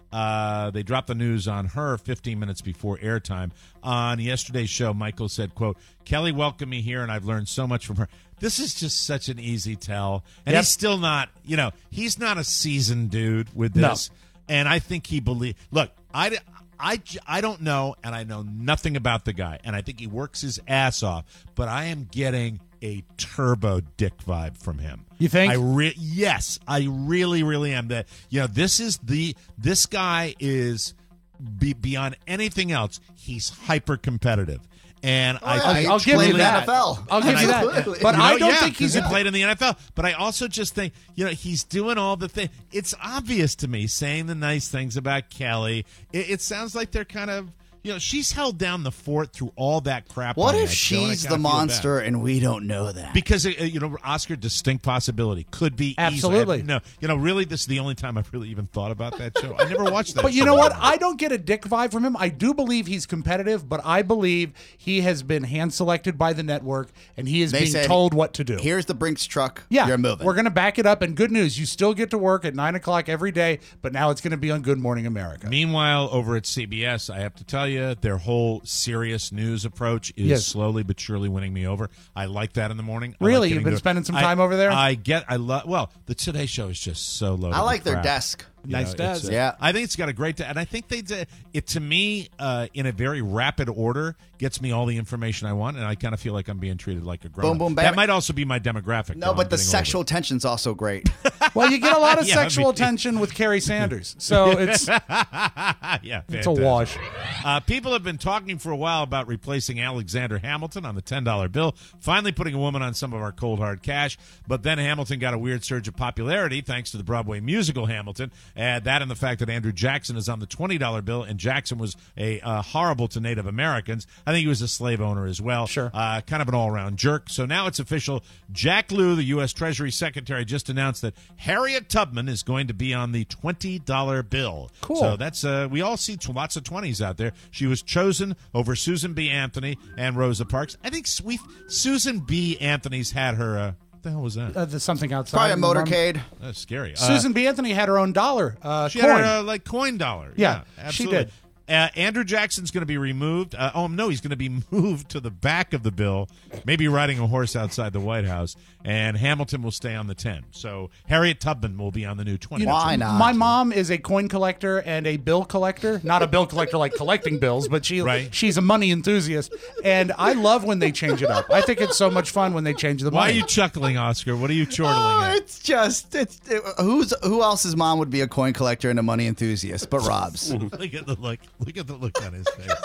Uh, they dropped the news on her fifteen minutes before airtime. On yesterday's show, Michael said, quote, Kelly welcomed me here, and I've learned so much from her. This is just such an easy tell. And Yep. he's still not, you know, he's not a seasoned dude with this. No. And I think he believes. Look, I, I, I don't know, and I know nothing about the guy. And I think he works his ass off. But I am getting a turbo dick vibe from him. You think? I re- yes, I really, really am. That you know, this is the this guy is be, beyond anything else. He's hyper competitive. And Oh, I, yeah, I he I'll give played you in the that. N F L. I'll give And you I- that. But You know, I don't yeah, think he's 'cause a he played in the N F L. But I also just think, you know, he's doing all the things. It's obvious to me, saying the nice things about Kelly. It, it sounds like they're kind of, you know, she's held down the fort through all that crap. What on if that show, and I she's kinda the feel bad. monster and we don't know that? Because uh, you know, Oscar, distinct possibility could be Absolutely. easily. No, you know, really, this is the only time I've really even thought about that show. I never watched that. But you show. know what? I don't get a dick vibe from him. I do believe he's competitive, but I believe he has been hand selected by the network and he is They being said, told what to do. Here's the Brinks truck. Yeah, You're moving. we're going to back it up. And good news, you still get to work at nine o'clock every day, but now it's going to be on Good Morning America. Meanwhile, over at C B S, I have to tell you, their whole serious news approach is Yes. slowly but surely winning me over. I like that in the morning. I like Really? getting You've been to- spending some I- time over there? I get. I love. Well, the Today Show is just so loaded. I like with their crap. desk. You Nice it's, desk. uh, Yeah. I think it's got a great, and I think they did it to me uh, in a very rapid order. Gets me all the information I want, and I kind of feel like I'm being treated like a grown. Boom, boom, bam. That might also be my demographic. No, though. I'm but the getting sexual older. tension's also great. Well, you get a lot of Yeah, sexual me- tension with Carrie Sanders. So it's yeah, it's a fantastic. wash. Uh, people have been talking for a while about replacing Alexander Hamilton on the ten dollar bill, finally putting a woman on some of our cold hard cash. But then Hamilton got a weird surge of popularity thanks to the Broadway musical Hamilton. Add that and the fact that Andrew Jackson is on the twenty dollar bill, and Jackson was a uh, horrible to Native Americans. I think he was a slave owner as well. Sure. Uh, kind of an all-around jerk. So now it's official. Jack Lew, the U S Treasury Secretary, just announced that Harriet Tubman is going to be on the twenty dollar bill. Cool. So that's uh, we all see t- lots of twenties out there. She was chosen over Susan B. Anthony and Rosa Parks. I think we Susan B. Anthony's had her. Uh, what the hell was that? Uh, there's something outside. Probably a Mom- motorcade. That's scary. Uh, Susan B. Anthony had her own dollar. Uh, she coin. had her uh, like coin dollar. Yeah, she absolutely. did. Uh, Andrew Jackson's going to be removed. Uh, oh, no, he's going to be moved to the back of the bill, maybe riding a horse outside the White House, and Hamilton will stay on the ten. So Harriet Tubman will be on the new twenty. You know, Why not? My mom is a coin collector and a bill collector. Not a bill collector like collecting bills, but she Right. she's a money enthusiast. And I love when they change it up. I think it's so much fun when they change the Why are money. you chuckling, Oscar? What are you chortling Oh, at? it's just it's it, who's who else's mom would be a coin collector and a money enthusiast but Rob's. Look at the look. Look at the look on his face.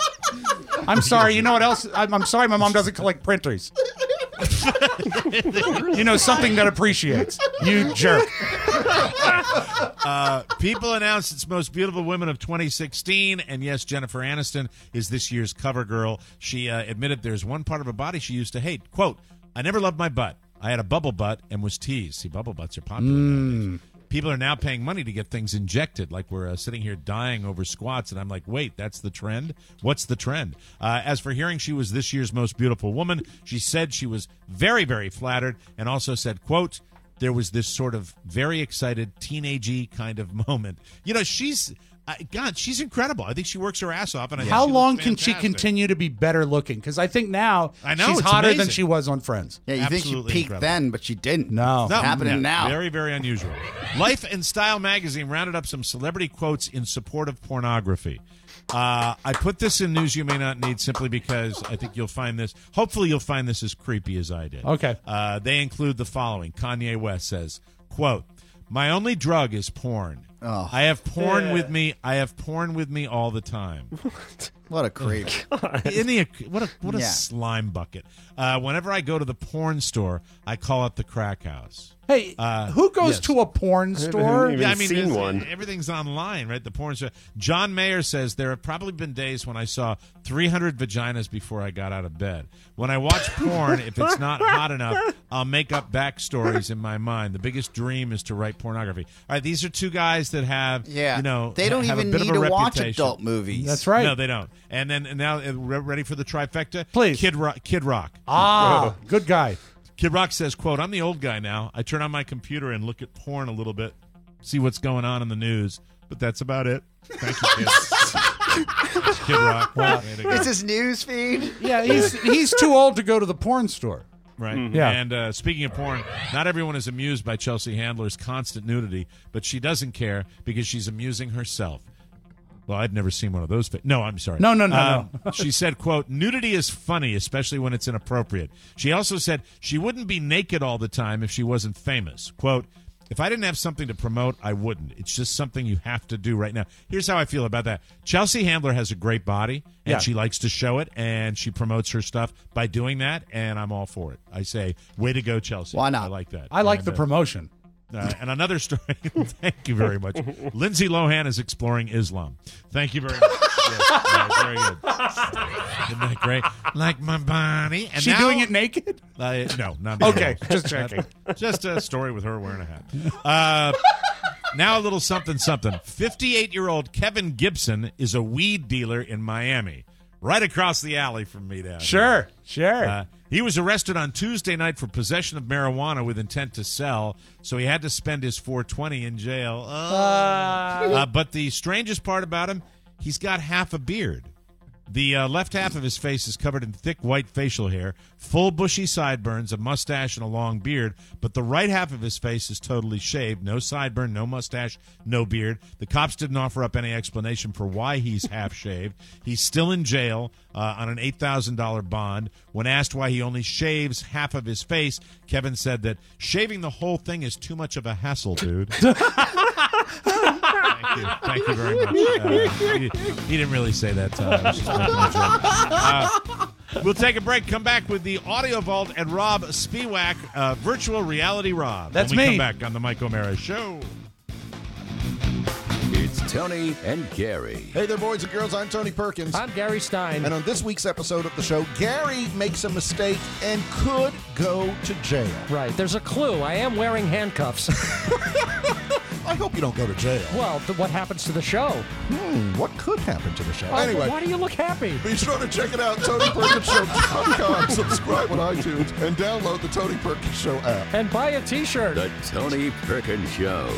I'm sorry. You know what else? I'm, I'm sorry my mom doesn't collect printers. You know, something that appreciates. You jerk. Uh, People announced its most beautiful women of twenty sixteen, and yes, Jennifer Aniston is this year's cover girl. She uh, admitted there's one part of her body she used to hate. Quote, I never loved my butt. I had a bubble butt and was teased. See, bubble butts are popular nowadays. People are now paying money to get things injected, like we're uh, sitting here dying over squats, and I'm like, wait, that's the trend? What's the trend? Uh, as for hearing she was this year's most beautiful woman, she said she was very, very flattered, and also said, quote, there was this sort of very excited, teenagey kind of moment. You know, she's, uh, God, she's incredible. I think she works her ass off. And I think How she long looks can she fantastic. continue to be better looking? Because I think now I know, she's it's hotter than amazing. she was on Friends. Yeah, you think she Absolutely peaked incredible. then, but she didn't. No. It's happening yeah, now. Very, very unusual. Life and Style magazine rounded up some celebrity quotes in support of pornography. Uh, I put this in news you may not need simply because I think you'll find this, hopefully you'll find this as creepy as I did. Okay. Uh, they include the following. Kanye West says, quote, my only drug is porn. Oh. I have porn with me. I have porn with me all the time. What a creep. Isn't he a, what a what a Yeah. slime bucket. Uh, whenever I go to the porn store, I call it the crack house. Hey, Uh, who goes yes. to a porn store? even Yeah, I mean, seen it's- one. everything's online, right? The porn store. John Mayer says there have probably been days when I saw three hundred vaginas before I got out of bed. When I watch porn, if it's not hot enough, I'll make up backstories in my mind. The biggest dream is to write pornography. All right, these are two guys that have, Yeah. you know, They don't have even a bit need of a to watch reputation. adult movies. That's right. No, they don't. And then and now, uh, re- ready for the trifecta? Please. Kid Rock. Kid Rock. Ah, good guy. Kid Rock says, quote, I'm the old guy now. I turn on my computer and look at porn a little bit, see what's going on in the news, but that's about it. Thank you, kids. Kid Rock. Wow. Way to go. It's his news feed. Yeah, he's he's too old to go to the porn store. Right. Mm-hmm. Yeah. And uh, speaking of porn, not everyone is amused by Chelsea Handler's constant nudity, but she doesn't care because she's amusing herself. Well, I've never seen one of those. Fa- no, I'm sorry. No, no, no, Uh, no. She said, quote, nudity is funny, especially when it's inappropriate. She also said she wouldn't be naked all the time if she wasn't famous. Quote, if I didn't have something to promote, I wouldn't. It's just something you have to do right now. Here's how I feel about that. Chelsea Handler has a great body, and Yeah. she likes to show it, and she promotes her stuff by doing that, and I'm all for it. I say, way to go, Chelsea. Why not? I like that. I like And, the uh, promotion. Uh, and another story. Thank you very much. Lindsay Lohan is exploring Islam. Thank you very much. Yes, right, very good. Isn't that great? Like my body. And She now- doing it naked? Uh, no, not Okay, at all. just checking. Just a story with her wearing a hat. Uh, now a little something something. fifty-eight-year-old Kevin Gibson is a weed dealer in Miami, right across the alley from me down here. Sure, sure. Uh, he was arrested on Tuesday night for possession of marijuana with intent to sell, so he had to spend his four twenty in jail. Oh. Uh, but the strangest part about him, he's got half a beard. The uh, left half of his face is covered in thick white facial hair, full bushy sideburns, a mustache, and a long beard. But the right half of his face is totally shaved. No sideburn, no mustache, no beard. The cops didn't offer up any explanation for why he's half shaved. He's still in jail uh, on an eight thousand dollars bond. When asked why he only shaves half of his face, Kevin said that shaving the whole thing is too much of a hassle, dude. Thank you. Thank you very much. Uh, he, he didn't really say that. Uh, I was just making a joke. Uh, we'll take a break. Come back with the Audio Vault and Rob Spiewak, uh, virtual reality Rob. That's when we me. come back on the Mike O'Mara Show. It's Tony and Gary. Hey there, boys and girls. I'm Tony Perkins. I'm Gary Stein. And on this week's episode of the show, Gary makes a mistake and could go to jail. Right, there's a clue. I am wearing handcuffs. I hope you don't go to jail. Well, th- what happens to the show? Hmm, what could happen to the show? Oh, anyway, why do you look happy? be sure to check it out, Tony Perkins Show dot com. Subscribe on iTunes and download the Tony Perkins Show app. And buy a T-shirt. The Tony Perkins Show.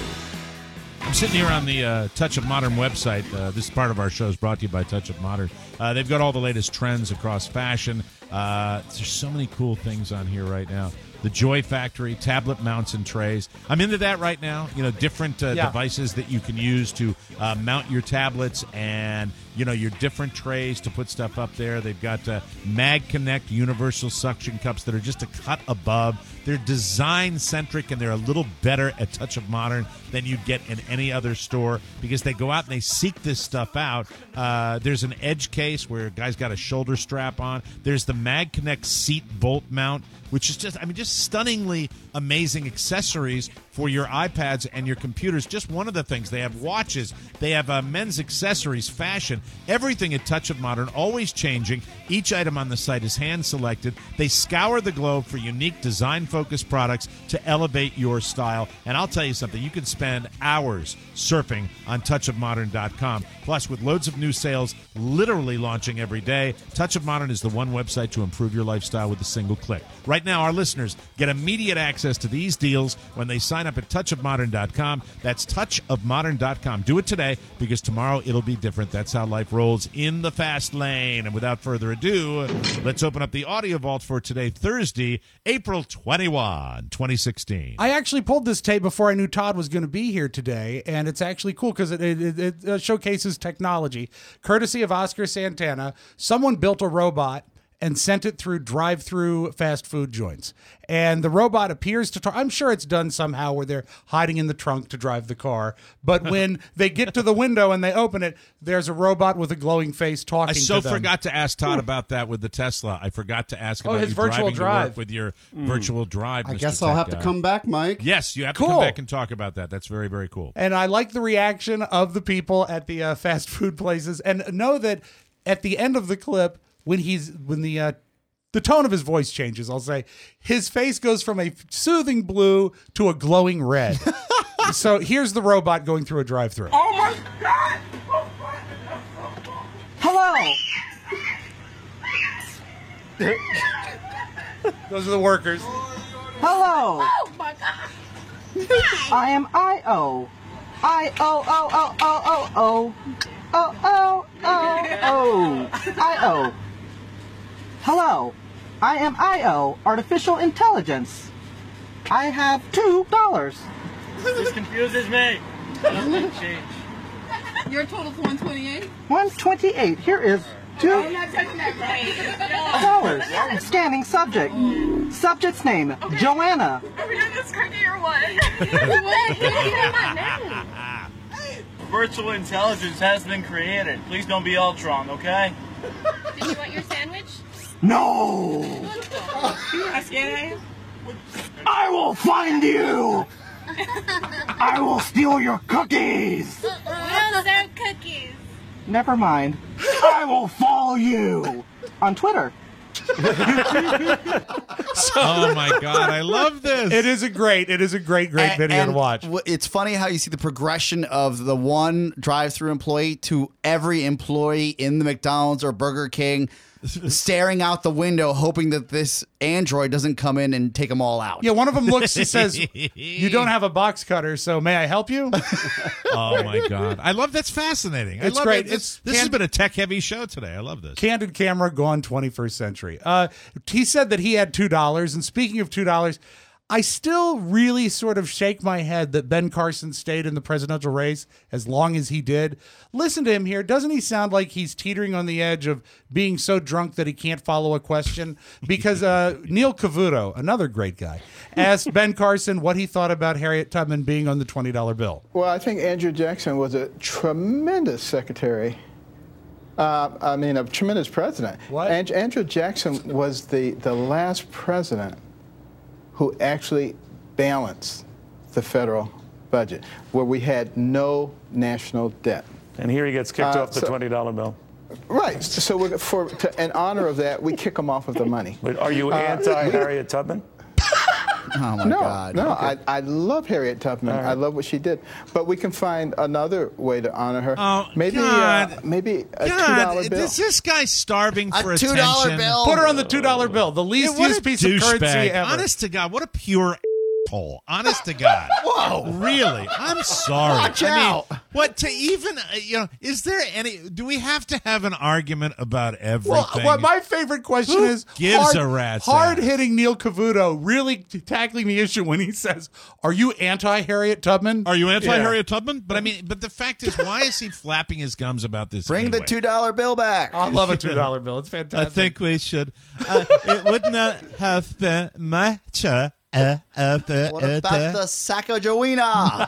I'm sitting here on the uh, Touch of Modern website. Uh, this part of our show is brought to you by Touch of Modern. Uh, they've got all the latest trends across fashion. Uh, there's so many cool things on here right now. The Joy Factory, tablet mounts and trays. I'm into that right now. You know, different uh, Yeah. devices that you can use to uh, mount your tablets and, you know, your different trays to put stuff up there. They've got uh, Mag Connect universal suction cups that are just a cut above. They're design-centric, and they're a little better at Touch of Modern than you'd get in any other store because they go out and they seek this stuff out. Uh, there's an edge case where a guy's got a shoulder strap on. There's the Mag Connect seat bolt mount, which is just, I mean, just stunningly amazing accessories for your iPads and your computers. Just one of the things. They have watches. They have uh, men's accessories, fashion, everything at Touch of Modern, always changing. Each item on the site is hand-selected. They scour the globe for unique design-focused products to elevate your style. And I'll tell you something. You can spend hours surfing on touch of modern dot com. Plus, with loads of new sales literally launching every day, Touch of Modern is the one website to improve your lifestyle with a single click. Right now, our listeners get immediate access to these deals when they sign up at touch of modern dot com. That's touch of modern dot com. Do it today because tomorrow it'll be different. That's how life rolls in the fast lane. And without further ado, let's open up the Audio Vault for today, Thursday, April twenty-first, twenty sixteen. I actually pulled this tape before I knew Todd was going to be here today, and it's actually cool because it, it, it, it showcases technology. Courtesy of Oscar Santana, someone built a robot and sent it through drive-through fast food joints. And the robot appears to talk. I'm sure it's done somehow where they're hiding in the trunk to drive the car. But when they get to the window and they open it, there's a robot with a glowing face talking I so to them. forgot to ask Todd about that with the Tesla. I forgot to ask Oh, about his you virtual driving to work drive. with your virtual drive. I Mister guess I'll Tech have to Guy. come back, Mike. Yes, you have to Cool. come back and talk about that. That's very, very cool. And I like the reaction of the people at the uh, fast food places, and know that at the end of the clip, when he's when the uh, the tone of his voice changes, I'll say his face goes from a soothing blue to a glowing red. So here's the robot going through a drive-thru. Oh my God! Hello. Those are the workers. Hello. Oh my God! I am I O. I O O O O O O O O O O I O. Hello, I am I O, Artificial Intelligence. I have two dollars. This confuses me. Change. Your total for one twenty-eight? one twenty-eight. Here is two I'm not touching that dollars. Scanning subject. Subject's name, Joanna. Are we doing this cookie or what? What? Virtual intelligence has been created. Please don't be Ultron, okay? Did you want your sandwich? No! You want to scan it? I will find you! I will steal your cookies! We don't serve cookies. Never mind. I will follow you on Twitter. Oh my God, I love this. It is a great, it is a great, great And- video and to watch. w- It's funny how you see the progression of the one drive-through employee to every employee in the McDonald's or Burger King staring out the window, hoping that this android doesn't come in and take them all out. Yeah, one of them looks and says, "You don't have a box cutter, so may I help you?" Oh my God, I love that's fascinating. I It's love great. It. This, It's this has can- been a tech-heavy show today. I love this. Candid camera gone twenty-first century. Uh, he said that he had two dollars. And speaking of two dollars, I still really sort of shake my head that Ben Carson stayed in the presidential race as long as he did. Listen to him here. Doesn't he sound like he's teetering on the edge of being so drunk that he can't follow a question? Because uh, Neil Cavuto, another great guy, asked Ben Carson what he thought about Harriet Tubman being on the twenty dollar bill. Well, I think Andrew Jackson was a tremendous secretary. Uh, I mean, a tremendous president. What? And- Andrew Jackson was the, the last president who actually balanced the federal budget, where we had no national debt. And here he gets kicked Uh, off the so- twenty dollar bill. Right. So we're, for to, in honor of that, we kick him off of the money. Wait, are you Uh, anti-Harriet Tubman? Oh my no, God. no, Okay. I, I love Harriet Tubman. I love what she did. But we can find another way to honor her. Oh, maybe, God. Uh, maybe a two God, dollar bill. is this guy starving A for two dollar attention? bill. Put her on the two dollar bill, the Yeah, least what used a piece of currency douchebag. ever. Honest to God, what a pure hole. Honest to God. Whoa. Really? I'm sorry. Watch I mean, out. what to even, uh, you know, is there any, do we have to have an argument about everything? Well, well, my favorite question Who is gives hard, a rat's hard ass? hitting Neil Cavuto, really t- tackling the issue when he says, "Are you anti Harriet Tubman?" Are you anti Yeah. Harriet Tubman? But I mean, but the fact is, why is he flapping his gums about this? Bring anyway? the two dollar bill back. I love a two dollar bill. It's fantastic. I think we should. Uh, it would not have been much. Uh, uh, uh, What uh, about uh, the Sacagawea?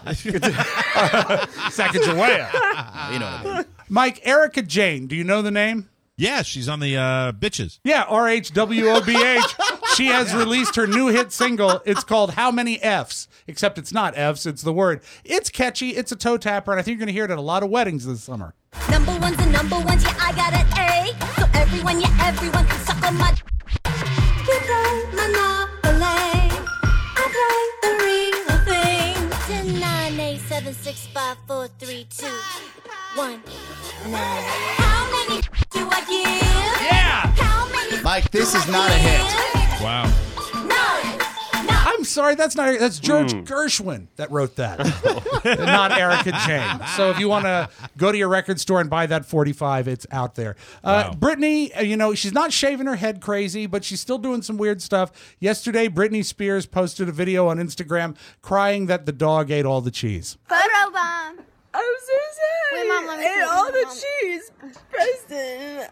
Sacagawea. You know what I mean. Mike, Erica Jane. Do you know the name? Yeah, she's on the uh, bitches. Yeah, R H W O B H. She has released her new hit single. It's called How Many F's? Except it's not F's, it's the word. It's catchy, it's a toe tapper, and I think you're going to hear it at a lot of weddings this summer. Number one's the number ones, yeah, I got an A. So everyone, yeah, everyone can suck on my. We play Monopoly. I play the real thing. ten, nine, eight, seven, six, five, four, three, two, one, nine. How many do I give? Yeah! How many? Mike, this is not a hit. Wow. I'm sorry, that's not that's George Gershwin that wrote that, not Erica Jane. So if you want to go to your record store and buy that forty-five, it's out there. Uh, Wow. Britney, uh, you know, she's not shaving her head crazy, but she's still doing some weird stuff. Yesterday, Britney Spears posted a video on Instagram crying that the dog ate all the cheese. Photo bomb. I'm so sorry. Wait, Mom, let me and see. all Mom. the cheese, Preston.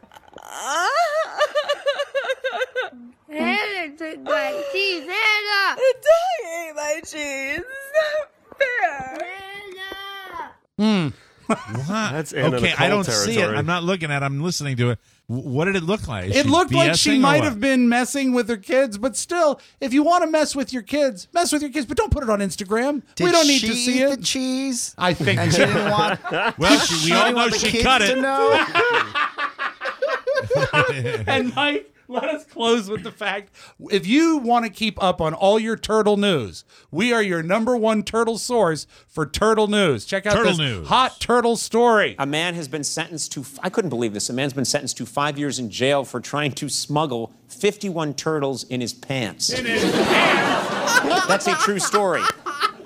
Hannah took my cheese. Hannah! The dog ate my cheese. It's not fair. Hmm. What? That's Anna okay. I Nicole don't see it. territory. I'm not looking at it. I'm listening to it. W- What did it look like? Is It she looked like she BSing or might what? have been messing with her kids, but still, if you want to mess with your kids, mess with your kids, but don't put it on Instagram. Did we don't need she to see eat it. the cheese? I think And she didn't want. Well, she, we all didn't know want the she kids cut to it. know. And Mike, let us close with the fact, if you want to keep up on all your turtle news, we are your number one turtle source for turtle news. Check out Turtle this news. hot turtle story. A man has been sentenced to, I couldn't believe this, a man's been sentenced to five years in jail for trying to smuggle fifty-one turtles in his pants. In his pants. That's a true story.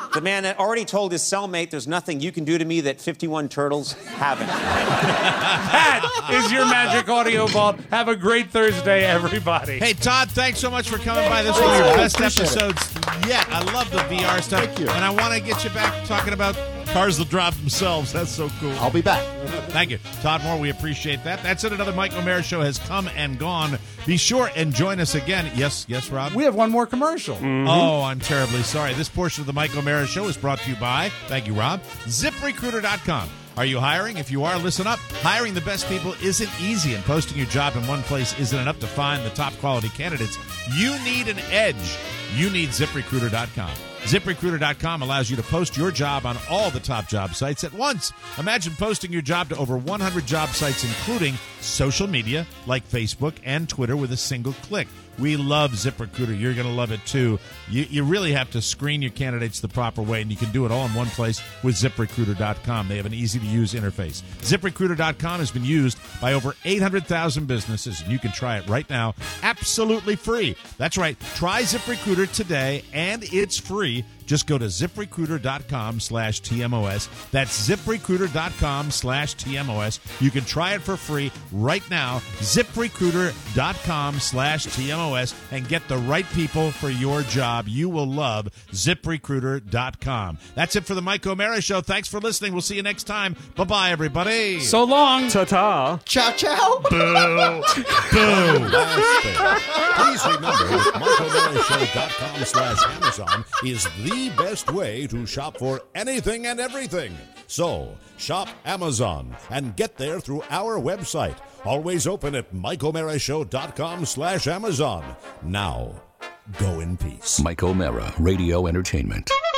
The man that already told his cellmate, there's nothing you can do to me that fifty-one turtles haven't. That is your Magic Audio Vault. Have a great Thursday, everybody. Hey, Todd, thanks so much for coming by. This was one of your best episodes yet. I love the V R stuff. Thank you. And I want to get you back talking about cars that drive themselves. That's so cool. I'll be back. Thank you. Todd Moore, we appreciate that. That's it. Another Mike O'Mara show has come and gone. Be sure and join us again. Yes, yes, Rob? We have one more commercial. Mm-hmm. Oh, I'm terribly sorry. This portion of the Mike O'Mara show is brought to you by, thank you, Rob, zip recruiter dot com. Are you hiring? If you are, listen up. Hiring the best people isn't easy, and posting your job in one place isn't enough to find the top quality candidates. You need an edge. You need zip recruiter dot com. zip recruiter dot com allows you to post your job on all the top job sites at once. Imagine posting your job to over one hundred job sites, including social media like Facebook and Twitter, with a single click. We love ZipRecruiter. You're going to love it, too. You, you really have to screen your candidates the proper way, and you can do it all in one place with zip recruiter dot com. They have an easy-to-use interface. zip recruiter dot com has been used by over eight hundred thousand businesses, and you can try it right now absolutely free. That's right. Try ZipRecruiter today, and it's free. Just go to zip recruiter dot com slash T M O S. That's zip recruiter dot com slash T M O S. You can try it for free right now. zip recruiter dot com slash T M O S and get the right people for your job. You will love zip recruiter dot com. That's it for the Mike O'Mara Show. Thanks for listening. We'll see you next time. Bye-bye, everybody. So long. Ta-ta. Ciao, ciao. Boo. Boo. Please remember that Mike O'Mara Show dot com slash Amazon is the best way to shop for anything and everything. So, shop Amazon and get there through our website. Always open at Mike O'Mara Show dot com slash Amazon. Now, go in peace. Mike O'Mara Radio Entertainment.